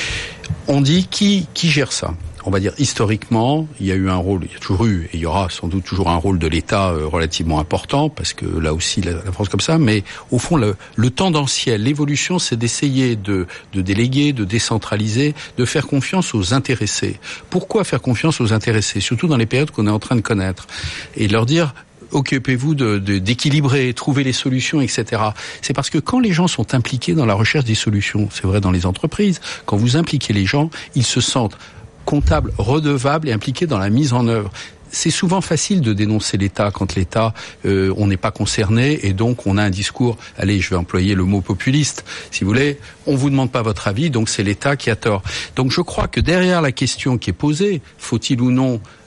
On dit qui, qui gère ça? On va dire historiquement, il y a eu un rôle, il y a toujours eu, et il y aura sans doute toujours un rôle de l'État euh, relativement important, parce que là aussi la, la France comme ça, mais au fond le, le tendanciel, l'évolution, c'est d'essayer de, de déléguer, de décentraliser, de faire confiance aux intéressés. Pourquoi faire confiance aux intéressés, surtout dans les périodes qu'on est en train de connaître, et de leur dire occupez-vous de, de, d'équilibrer, trouver les solutions, et cetera. C'est parce que quand les gens sont impliqués dans la recherche des solutions, c'est vrai dans les entreprises, quand vous impliquez les gens, ils se sentent comptables, redevables et impliqués dans la mise en œuvre. C'est souvent facile de dénoncer l'État quand l'État, euh, on n'est pas concerné et donc on a un discours, allez, je vais employer le mot populiste, si vous voulez, on vous demande pas votre avis, donc c'est l'État qui a tort. Donc je crois que derrière la question qui est posée, faut-il ou non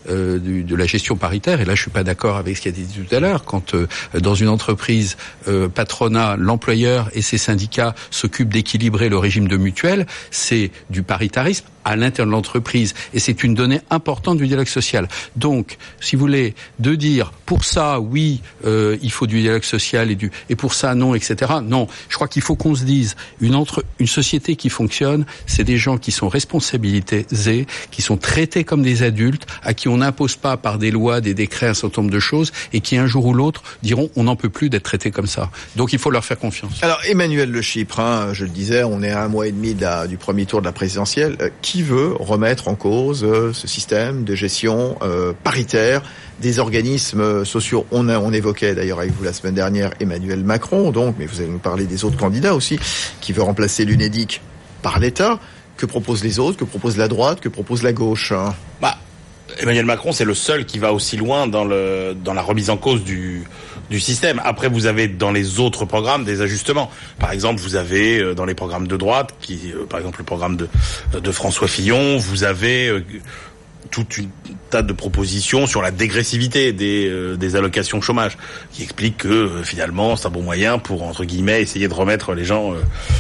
euh, du, de la gestion paritaire, et là je suis pas d'accord avec ce qui a été dit tout à l'heure, quand euh, dans une entreprise, euh, patronat, l'employeur et ses syndicats s'occupent d'équilibrer le régime de mutuelle, c'est du paritarisme à l'intérieur de l'entreprise, et c'est une donnée importante du dialogue social. Donc, si vous voulez, de dire pour ça oui, euh, il faut du dialogue social et du et pour ça non, et cetera. Non, je crois qu'il faut qu'on se dise une entre une société qui fonctionne, c'est des gens qui sont responsabilisés, qui sont traités comme des adultes, à qui on n'impose pas par des lois, des décrets un certain nombre de choses, et qui un jour ou l'autre diront on n'en peut plus d'être traités comme ça. Donc il faut leur faire confiance. Alors Emmanuel Le Chypre, hein, je le disais, on est à un mois et demi de la, du premier tour de la présidentielle. Euh, qui veut remettre en cause euh, ce système de gestion euh, paritaire des organismes sociaux? On a, on évoquait d'ailleurs avec vous la semaine dernière Emmanuel Macron, donc, mais vous allez nous parler des autres candidats aussi, qui veut remplacer l'UNEDIC par l'État. Que proposent les autres? Que propose la droite? Que propose la gauche? Bah, Emmanuel Macron, c'est le seul qui va aussi loin dans le dans la remise en cause du du système. Après, vous avez dans les autres programmes des ajustements. Par exemple, vous avez dans les programmes de droite, qui, par exemple, le programme de de François Fillon, vous avez toute une tas de propositions sur la dégressivité des euh, des allocations chômage, qui explique que euh, finalement c'est un bon moyen pour, entre guillemets, essayer de remettre les gens euh,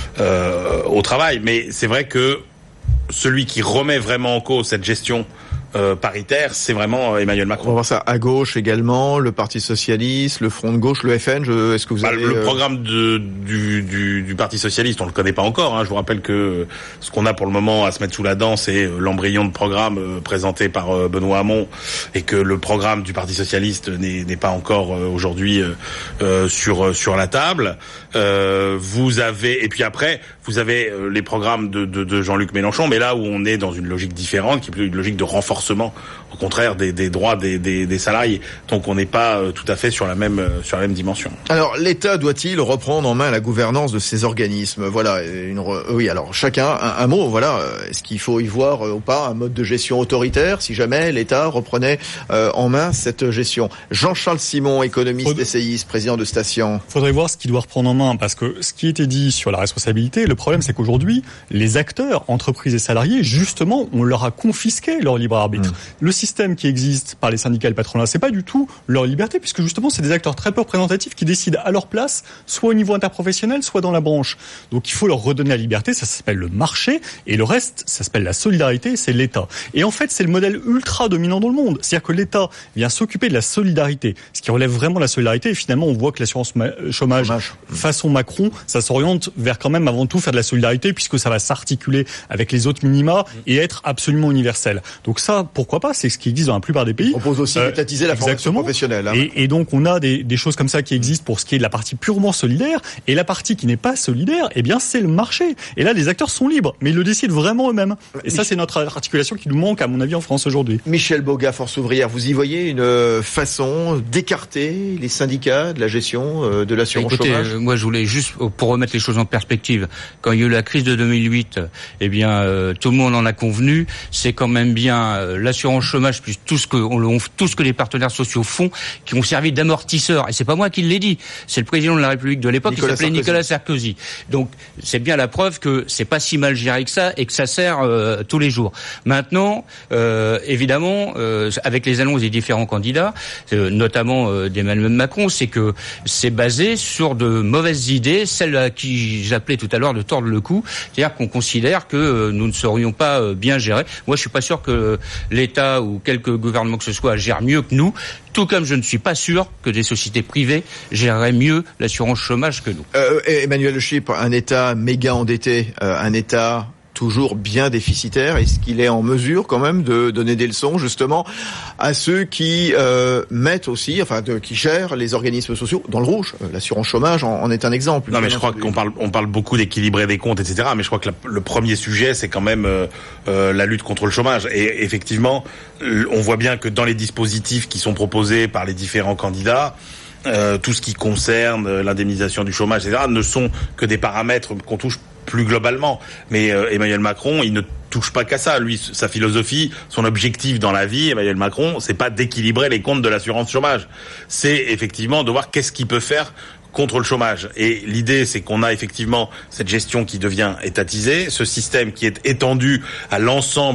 euh, au travail. Mais c'est vrai que celui qui remet vraiment en cause cette gestion Euh, paritaire, c'est vraiment euh, Emmanuel Macron. On va voir ça à gauche également, le Parti Socialiste, le Front de Gauche, le F N. Je, est-ce que vous bah, avez le euh... programme de, du, du, du Parti Socialiste, on le connaît pas encore. Hein. Je vous rappelle que ce qu'on a pour le moment à se mettre sous la dent, c'est l'embryon de programme euh, présenté par euh, Benoît Hamon, et que le programme du Parti Socialiste n'est, n'est pas encore euh, aujourd'hui euh, euh, sur sur la table. Euh, vous avez et puis après vous avez euh, les programmes de, de, de Jean-Luc Mélenchon, mais là où on est dans une logique différente, qui est plutôt une logique de renforcement, au contraire des, des droits des, des, des salariés. Donc on n'est pas euh, tout à fait sur la même euh, sur la même dimension. Alors l'État doit-il reprendre en main la gouvernance de ces organismes? Voilà, une re... oui. Alors chacun un, un mot. Voilà, est-ce qu'il faut y voir euh, ou pas un mode de gestion autoritaire si jamais l'État reprenait euh, en main cette gestion? Jean-Charles Simon, économiste, Faudrait... essayiste, président de Station. Faudrait voir ce qu'il doit reprendre en main, parce que ce qui était dit sur la responsabilité, le problème c'est qu'aujourd'hui les acteurs, entreprises et salariés, justement, on leur a confisqué leur libre arbitre. Mmh. Le système qui existe par les syndicats et le patronat, c'est pas du tout leur liberté, puisque justement c'est des acteurs très peu représentatifs qui décident à leur place, soit au niveau interprofessionnel, soit dans la branche. Donc il faut leur redonner la liberté, ça s'appelle le marché, et le reste, ça s'appelle la solidarité, c'est l'État. Et en fait, c'est le modèle ultra dominant dans le monde. C'est-à-dire que l'État vient s'occuper de la solidarité, ce qui relève vraiment de la solidarité, et finalement on voit que l'assurance ma- chômage, chômage, façon Macron, ça s'oriente vers quand même avant tout faire de la solidarité, puisque ça va s'articuler avec les autres minima et être absolument universel. Donc ça, pourquoi pas, c'est ce qui existe dans la plupart des pays. On propose aussi d'étatiser euh, la formation professionnelle. Hein. Et, et donc on a des, des choses comme ça qui existent pour ce qui est de la partie purement solidaire, et la partie qui n'est pas solidaire, eh bien c'est le marché. Et là les acteurs sont libres, mais ils le décident vraiment eux-mêmes. Et ça c'est notre articulation qui nous manque à mon avis en France aujourd'hui. Michel Boga, Force Ouvrière, vous y voyez une façon d'écarter les syndicats de la gestion de l'assurance Écoutez, chômage? euh, moi je voulais juste, pour remettre les choses en perspective, quand il y a eu la crise de deux mille huit, eh bien euh, tout le monde en a convenu, c'est quand même bien euh, l'assurance chômage plus tout ce que on, tout ce que les partenaires sociaux font, qui ont servi d'amortisseur. Et c'est pas moi qui l'ai dit, c'est le président de la République de l'époque, Nicolas qui s'appelait Sarkozy. Nicolas Sarkozy. Donc c'est bien la preuve que c'est pas si mal géré que ça et que ça sert euh, tous les jours. Maintenant, euh, évidemment, euh, avec les annonces des différents candidats, euh, notamment euh, d'Emmanuel Macron, c'est que c'est basé sur de mauvaises idées, celles à qui j'appelais tout à l'heure de tordre le cou, c'est-à-dire qu'on considère que euh, nous ne serions pas euh, bien gérés. Moi, je suis pas sûr que l'État ou quelques gouvernements que ce soit gèrent mieux que nous, tout comme je ne suis pas sûr que des sociétés privées géreraient mieux l'assurance chômage que nous. Euh, Emmanuel Le Chypre, un État méga endetté, euh, un État toujours bien déficitaire, est-ce qu'il est en mesure quand même de donner des leçons justement à ceux qui euh, mettent aussi, enfin de, qui gèrent les organismes sociaux dans le rouge? L'assurance chômage en, en est un exemple. Non mais je crois qu'on parle, on parle beaucoup d'équilibrer des comptes, et cetera. Mais je crois que la, le premier sujet, c'est quand même euh, euh, la lutte contre le chômage. Et effectivement, on voit bien que dans les dispositifs qui sont proposés par les différents candidats, euh, tout ce qui concerne l'indemnisation du chômage, et cetera, ne sont que des paramètres qu'on touche plus globalement. Mais euh, Emmanuel Macron, il ne touche pas qu'à ça. Lui, sa philosophie, son objectif dans la vie, Emmanuel Macron, c'est pas d'équilibrer les comptes de l'assurance chômage. C'est effectivement de voir qu'est-ce qu'il peut faire contre le chômage. Et l'idée, c'est qu'on a effectivement cette gestion qui devient étatisée, ce système qui est étendu à l'ensemble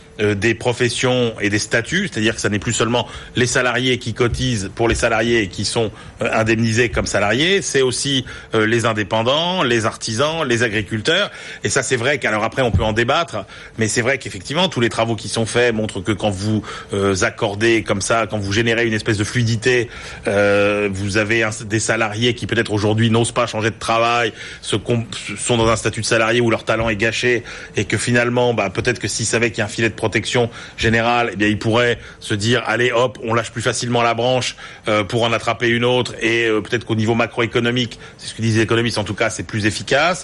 euh, des professions et des statuts, c'est-à-dire que ça n'est plus seulement les salariés qui cotisent pour les salariés et qui sont euh, indemnisés comme salariés, c'est aussi euh, les indépendants, les artisans, les agriculteurs. Et ça, c'est vrai qu'alors après, on peut en débattre, mais c'est vrai qu'effectivement, tous les travaux qui sont faits montrent que quand vous euh, accordez comme ça, quand vous générez une espèce de fluidité, euh, vous avez un, des salariés qui peut-être aujourd'hui n'osent pas changer de travail, se com- sont dans un statut de salarié où leur talent est gâché, et que finalement, bah, peut-être que s'ils savaient qu'il y a un filet de protection générale, eh bien, ils pourraient se dire, allez, hop, on lâche plus facilement la branche euh, pour en attraper une autre, et euh, peut-être qu'au niveau macroéconomique, c'est ce que disent les économistes, en tout cas, c'est plus efficace.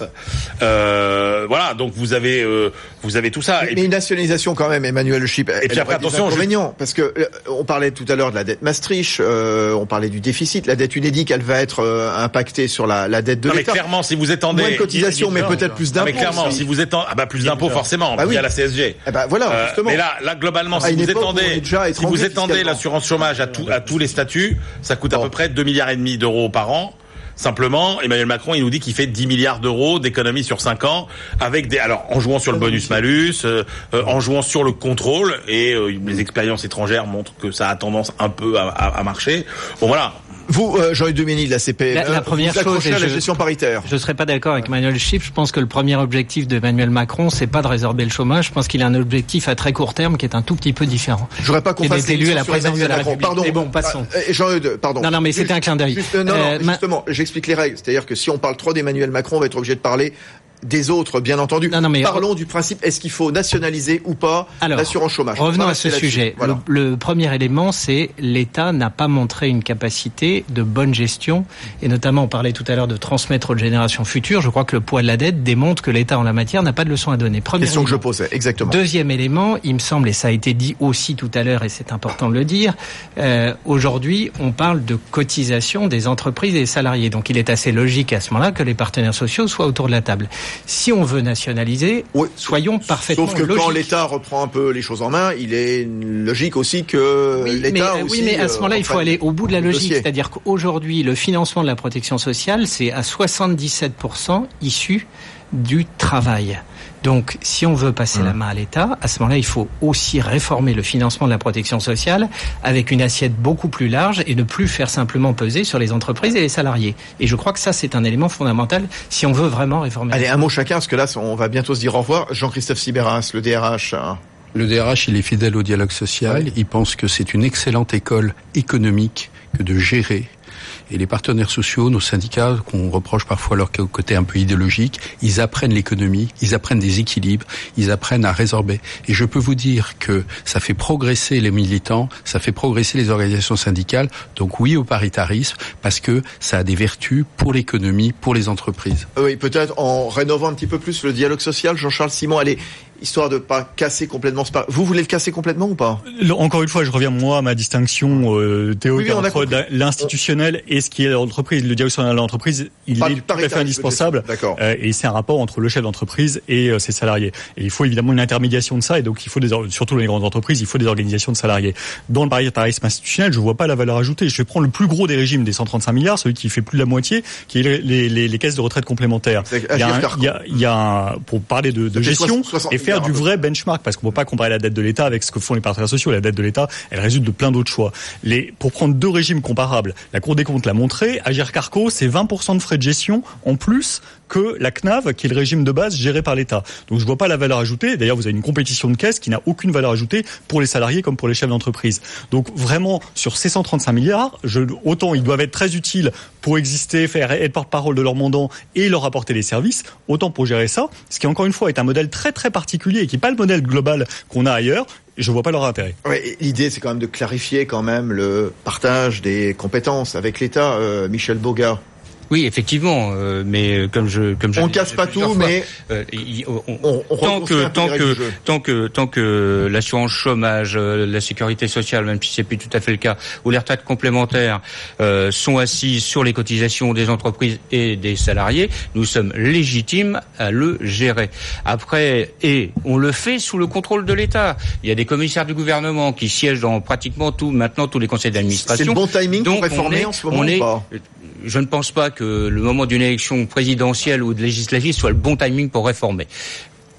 Euh, voilà, donc vous avez, euh, vous avez tout ça. Mais et une nationalisation quand même, Emmanuel Le Chypre. Et puis après, attention, je... parce que euh, on parlait tout à l'heure de la dette Maastricht, euh, on parlait du déficit, la dette Unédic, elle va être euh, impactée sur la, la dette de non, l'État. Mais clairement, si vous étendez moins de cotisations, mais peut-être plus d'impôts. Mais clairement, si vous étendez, ah bah plus d'impôts forcément, bah oui. via la C S G. Eh bah voilà, euh, justement. mais là, là globalement, si vous étendez, si vous étendez l'assurance chômage à, tout, à tous les statuts, ça coûte bon. à peu près deux milliards et demi d'euros par an. Simplement, Emmanuel Macron, il nous dit qu'il fait dix milliards d'euros d'économies sur cinq ans, avec des, alors en jouant sur le bonus-malus, euh, euh, en jouant sur le contrôle, et euh, les expériences étrangères montrent que ça a tendance un peu à, à, à marcher. Bon voilà. Vous, euh, Jean-Yves Domény de la C P M E, la, la première vous chose, à la je, gestion paritaire. Je ne serais pas d'accord avec Emmanuel Le Chypre. Je pense que le premier objectif d'Emmanuel Macron, c'est pas de résorber le chômage. Je pense qu'il a un objectif à très court terme qui est un tout petit peu différent. Je voudrais pas qu'on fasse élu à la présidence de la République. Pardon. Mais bon, passons. Euh, Jean-Yves, pardon. Non, non, mais c'était un clin d'œil. Juste, non, euh, non, justement, ma... j'explique les règles. C'est-à-dire que si on parle trop d'Emmanuel Macron, on va être obligé de parler des autres, bien entendu. Non, non, mais parlons du principe, est-ce qu'il faut nationaliser ou pas Alors, l'assurance chômage? Revenons à ce sujet. Voilà. Le, le premier élément, c'est l'État n'a pas montré une capacité de bonne gestion, et notamment on parlait tout à l'heure de transmettre aux générations futures. Je crois que le poids de la dette démontre que l'État en la matière n'a pas de leçon à donner. Premier Question élément. que je posais, exactement. Deuxième élément, il me semble, et ça a été dit aussi tout à l'heure, et c'est important de le dire, euh, aujourd'hui, on parle de cotisation des entreprises et des salariés. Donc il est assez logique à ce moment-là que les partenaires sociaux soient autour de la table. Si on veut nationaliser, oui. soyons parfaitement logiques. Sauf que logiques. Quand l'État reprend un peu les choses en main, il est logique aussi que oui, l'État mais, aussi... Oui, mais à ce moment-là, euh, il faut aller au bout de la logique. Dossier. C'est-à-dire qu'aujourd'hui, le financement de la protection sociale, c'est à soixante-dix-sept pour cent issu du travail. Donc, si on veut passer mmh. la main à l'État, à ce moment-là, il faut aussi réformer le financement de la protection sociale avec une assiette beaucoup plus large et ne plus faire simplement peser sur les entreprises et les salariés. Et je crois que ça, c'est un élément fondamental si on veut vraiment réformer. Allez, un mot chacun, parce que là, on va bientôt se dire au revoir. Jean-Christophe Sibéras, le D R H. Hein. Le D R H, il est fidèle au dialogue social. Oui. Il pense que c'est une excellente école économique que de gérer. Et les partenaires sociaux, nos syndicats, qu'on reproche parfois leur côté un peu idéologique, ils apprennent l'économie, ils apprennent des équilibres, ils apprennent à résorber. Et je peux vous dire que ça fait progresser les militants, ça fait progresser les organisations syndicales. Donc oui au paritarisme, parce que ça a des vertus pour l'économie, pour les entreprises. Oui, peut-être en rénovant un petit peu plus le dialogue social. Jean-Charles Simon, allez, histoire de pas casser complètement ce par... Vous voulez le casser complètement ou pas? Encore une fois, je reviens moi à ma distinction euh, théorique oui, oui, entre l'institutionnel et ce qui est l'entreprise. Le dialogue social de l'entreprise, il pas, est tout à fait indispensable. Euh, et c'est un rapport entre le chef d'entreprise et euh, ses salariés. Et il faut évidemment une intermédiation de ça. Et donc il faut des, surtout dans les grandes entreprises, il faut des organisations de salariés. Dans le paritarisme institutionnel, je vois pas la valeur ajoutée. Je vais prendre le plus gros des régimes des cent trente-cinq milliards, celui qui fait plus de la moitié, qui est les, les, les, les caisses de retraite complémentaires. Il y a, un, il y a, il y a un, pour parler de, de gestion et faire du vrai benchmark, parce qu'on ne peut pas comparer la dette de l'État avec ce que font les partenaires sociaux. La dette de l'État, elle résulte de plein d'autres choix. Les, pour prendre deux régimes comparables, la Cour des comptes l'a montré, Agirc Arrco, c'est vingt pour cent de frais de gestion en plus que la C N A V, qui est le régime de base géré par l'État. Donc je vois pas la valeur ajoutée. D'ailleurs, vous avez une compétition de caisse qui n'a aucune valeur ajoutée pour les salariés comme pour les chefs d'entreprise. Donc vraiment, sur ces cent trente-cinq milliards, je, autant ils doivent être très utiles pour exister, faire être porte-parole de leurs mandants et leur apporter des services, autant pour gérer ça, ce qui encore une fois est un modèle très très particulier et qui n'est pas le modèle global qu'on a ailleurs. Je vois pas leur intérêt. Oui, l'idée, c'est quand même de clarifier quand même le partage des compétences avec l'État. Euh, Michel Boga. Oui, effectivement, euh, mais comme je comme je on ne casse pas tout, fois, mais euh, on, on, on tant que tant que tant que tant que l'assurance chômage, euh, la sécurité sociale, même si c'est plus tout à fait le cas, ou les retraites complémentaires euh, sont assises sur les cotisations des entreprises et des salariés, nous sommes légitimes à le gérer. Après, et on le fait sous le contrôle de l'État. Il y a des commissaires du gouvernement qui siègent dans pratiquement tout maintenant tous les conseils d'administration. C'est le bon timing donc pour réformer est, en ce moment on ou est, pas? Je ne pense pas que le moment d'une élection présidentielle ou de législative soit le bon timing pour réformer.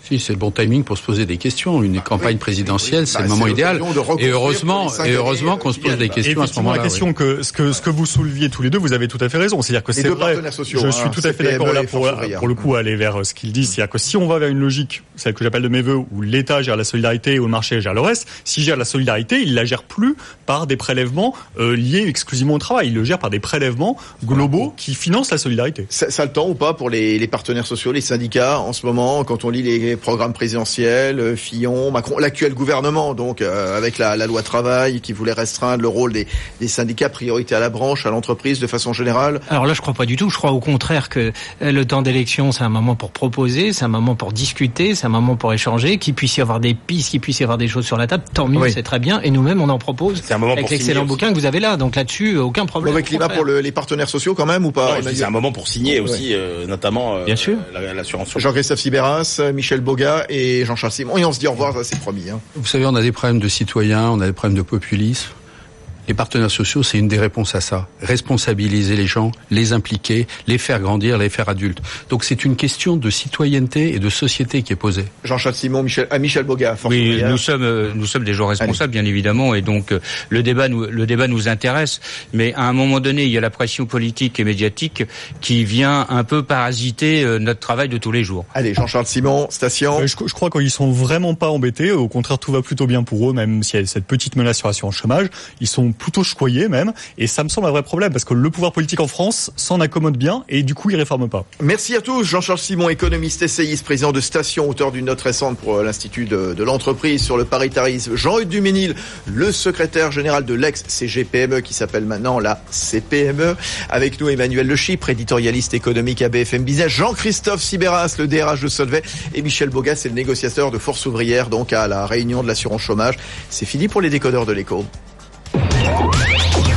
Si, c'est le bon timing pour se poser des questions. Une campagne oui, présidentielle, oui, oui. c'est bah, le moment c'est idéal. Et heureusement, et heureusement qu'on se pose des questions à ce moment-là. La question oui. que ce que ce que vous souleviez tous les deux, vous avez tout à fait raison. C'est-à-dire que c'est vrai. Sociaux, je suis hein, tout à fait d'accord là pour pour le coup aller vers ce qu'ils disent. C'est-à-dire que si on va vers une logique, celle que j'appelle de mes voeux, où l'État gère la solidarité, où le marché gère le reste, s'il gère la solidarité, il la gère plus par des prélèvements euh, liés exclusivement au travail. Il le gère par des prélèvements globaux qui financent la solidarité. Ça, ça le temps ou pas pour les, les partenaires sociaux, les syndicats en ce moment, quand on lit les programmes présidentiels, Fillon, Macron, l'actuel gouvernement, donc euh, avec la, la loi travail qui voulait restreindre le rôle des, des syndicats, priorité à la branche, à l'entreprise de façon générale. Alors là, je crois pas du tout. Je crois au contraire que le temps d'élection, c'est un moment pour proposer, c'est un moment pour discuter, c'est un moment pour échanger, qu'il puisse y avoir des pistes, qu'il puisse y avoir des choses sur la table. Tant mieux, oui. c'est très bien. Et nous-mêmes, on en propose. C'est un moment avec pour l'excellent bouquin que vous avez là. Donc là-dessus, aucun problème. Mauvais climat pour le, les partenaires sociaux quand même ou pas? Non, c'est un moment pour signer aussi, ouais. euh, notamment euh, bien sûr. La, l'assurance. Jean-Christophe Sibéras, Michel Boga et Jean-Charles Simon. Et on se dit au revoir, ça c'est promis. Hein. Vous savez, on a des problèmes de citoyens, on a des problèmes de populisme. Les partenaires sociaux, c'est une des réponses à ça. Responsabiliser les gens, les impliquer, les faire grandir, les faire adultes. Donc c'est une question de citoyenneté et de société qui est posée. Jean-Charles Simon, Michel, ah, Michel Boga. Oui, nous sommes, euh, nous sommes des gens responsables, Allez. bien évidemment, et donc euh, le débat nous, le débat nous intéresse. Mais à un moment donné, il y a la pression politique et médiatique qui vient un peu parasiter euh, notre travail de tous les jours. Allez, Jean-Charles Simon, Station. Euh, je, je crois qu'ils sont vraiment pas embêtés. Au contraire, tout va plutôt bien pour eux, même s'il y a cette petite menace sur l'assurance chômage. Ils sont plutôt choyés même, et ça me semble un vrai problème parce que le pouvoir politique en France s'en accommode bien et du coup il réforme pas. Merci à tous. Jean-Charles Simon, économiste, essayiste, président de Station, auteur d'une note récente pour l'Institut de, de l'entreprise sur le paritarisme. Jean-Hugues Duménil, le secrétaire général de l'ex-C G P M E qui s'appelle maintenant la C P M E. Avec nous Emmanuel Le Chypre, éditorialiste économique à B F M Business. Jean-Christophe Sibéras, le D R H de Solvay, et Michel Boga, c'est le négociateur de Force Ouvrière, donc à la réunion de l'assurance chômage. C'est fini pour les décodeurs de l'écho.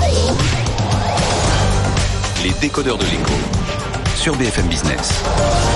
Les décodeurs de l'écho sur B F M Business.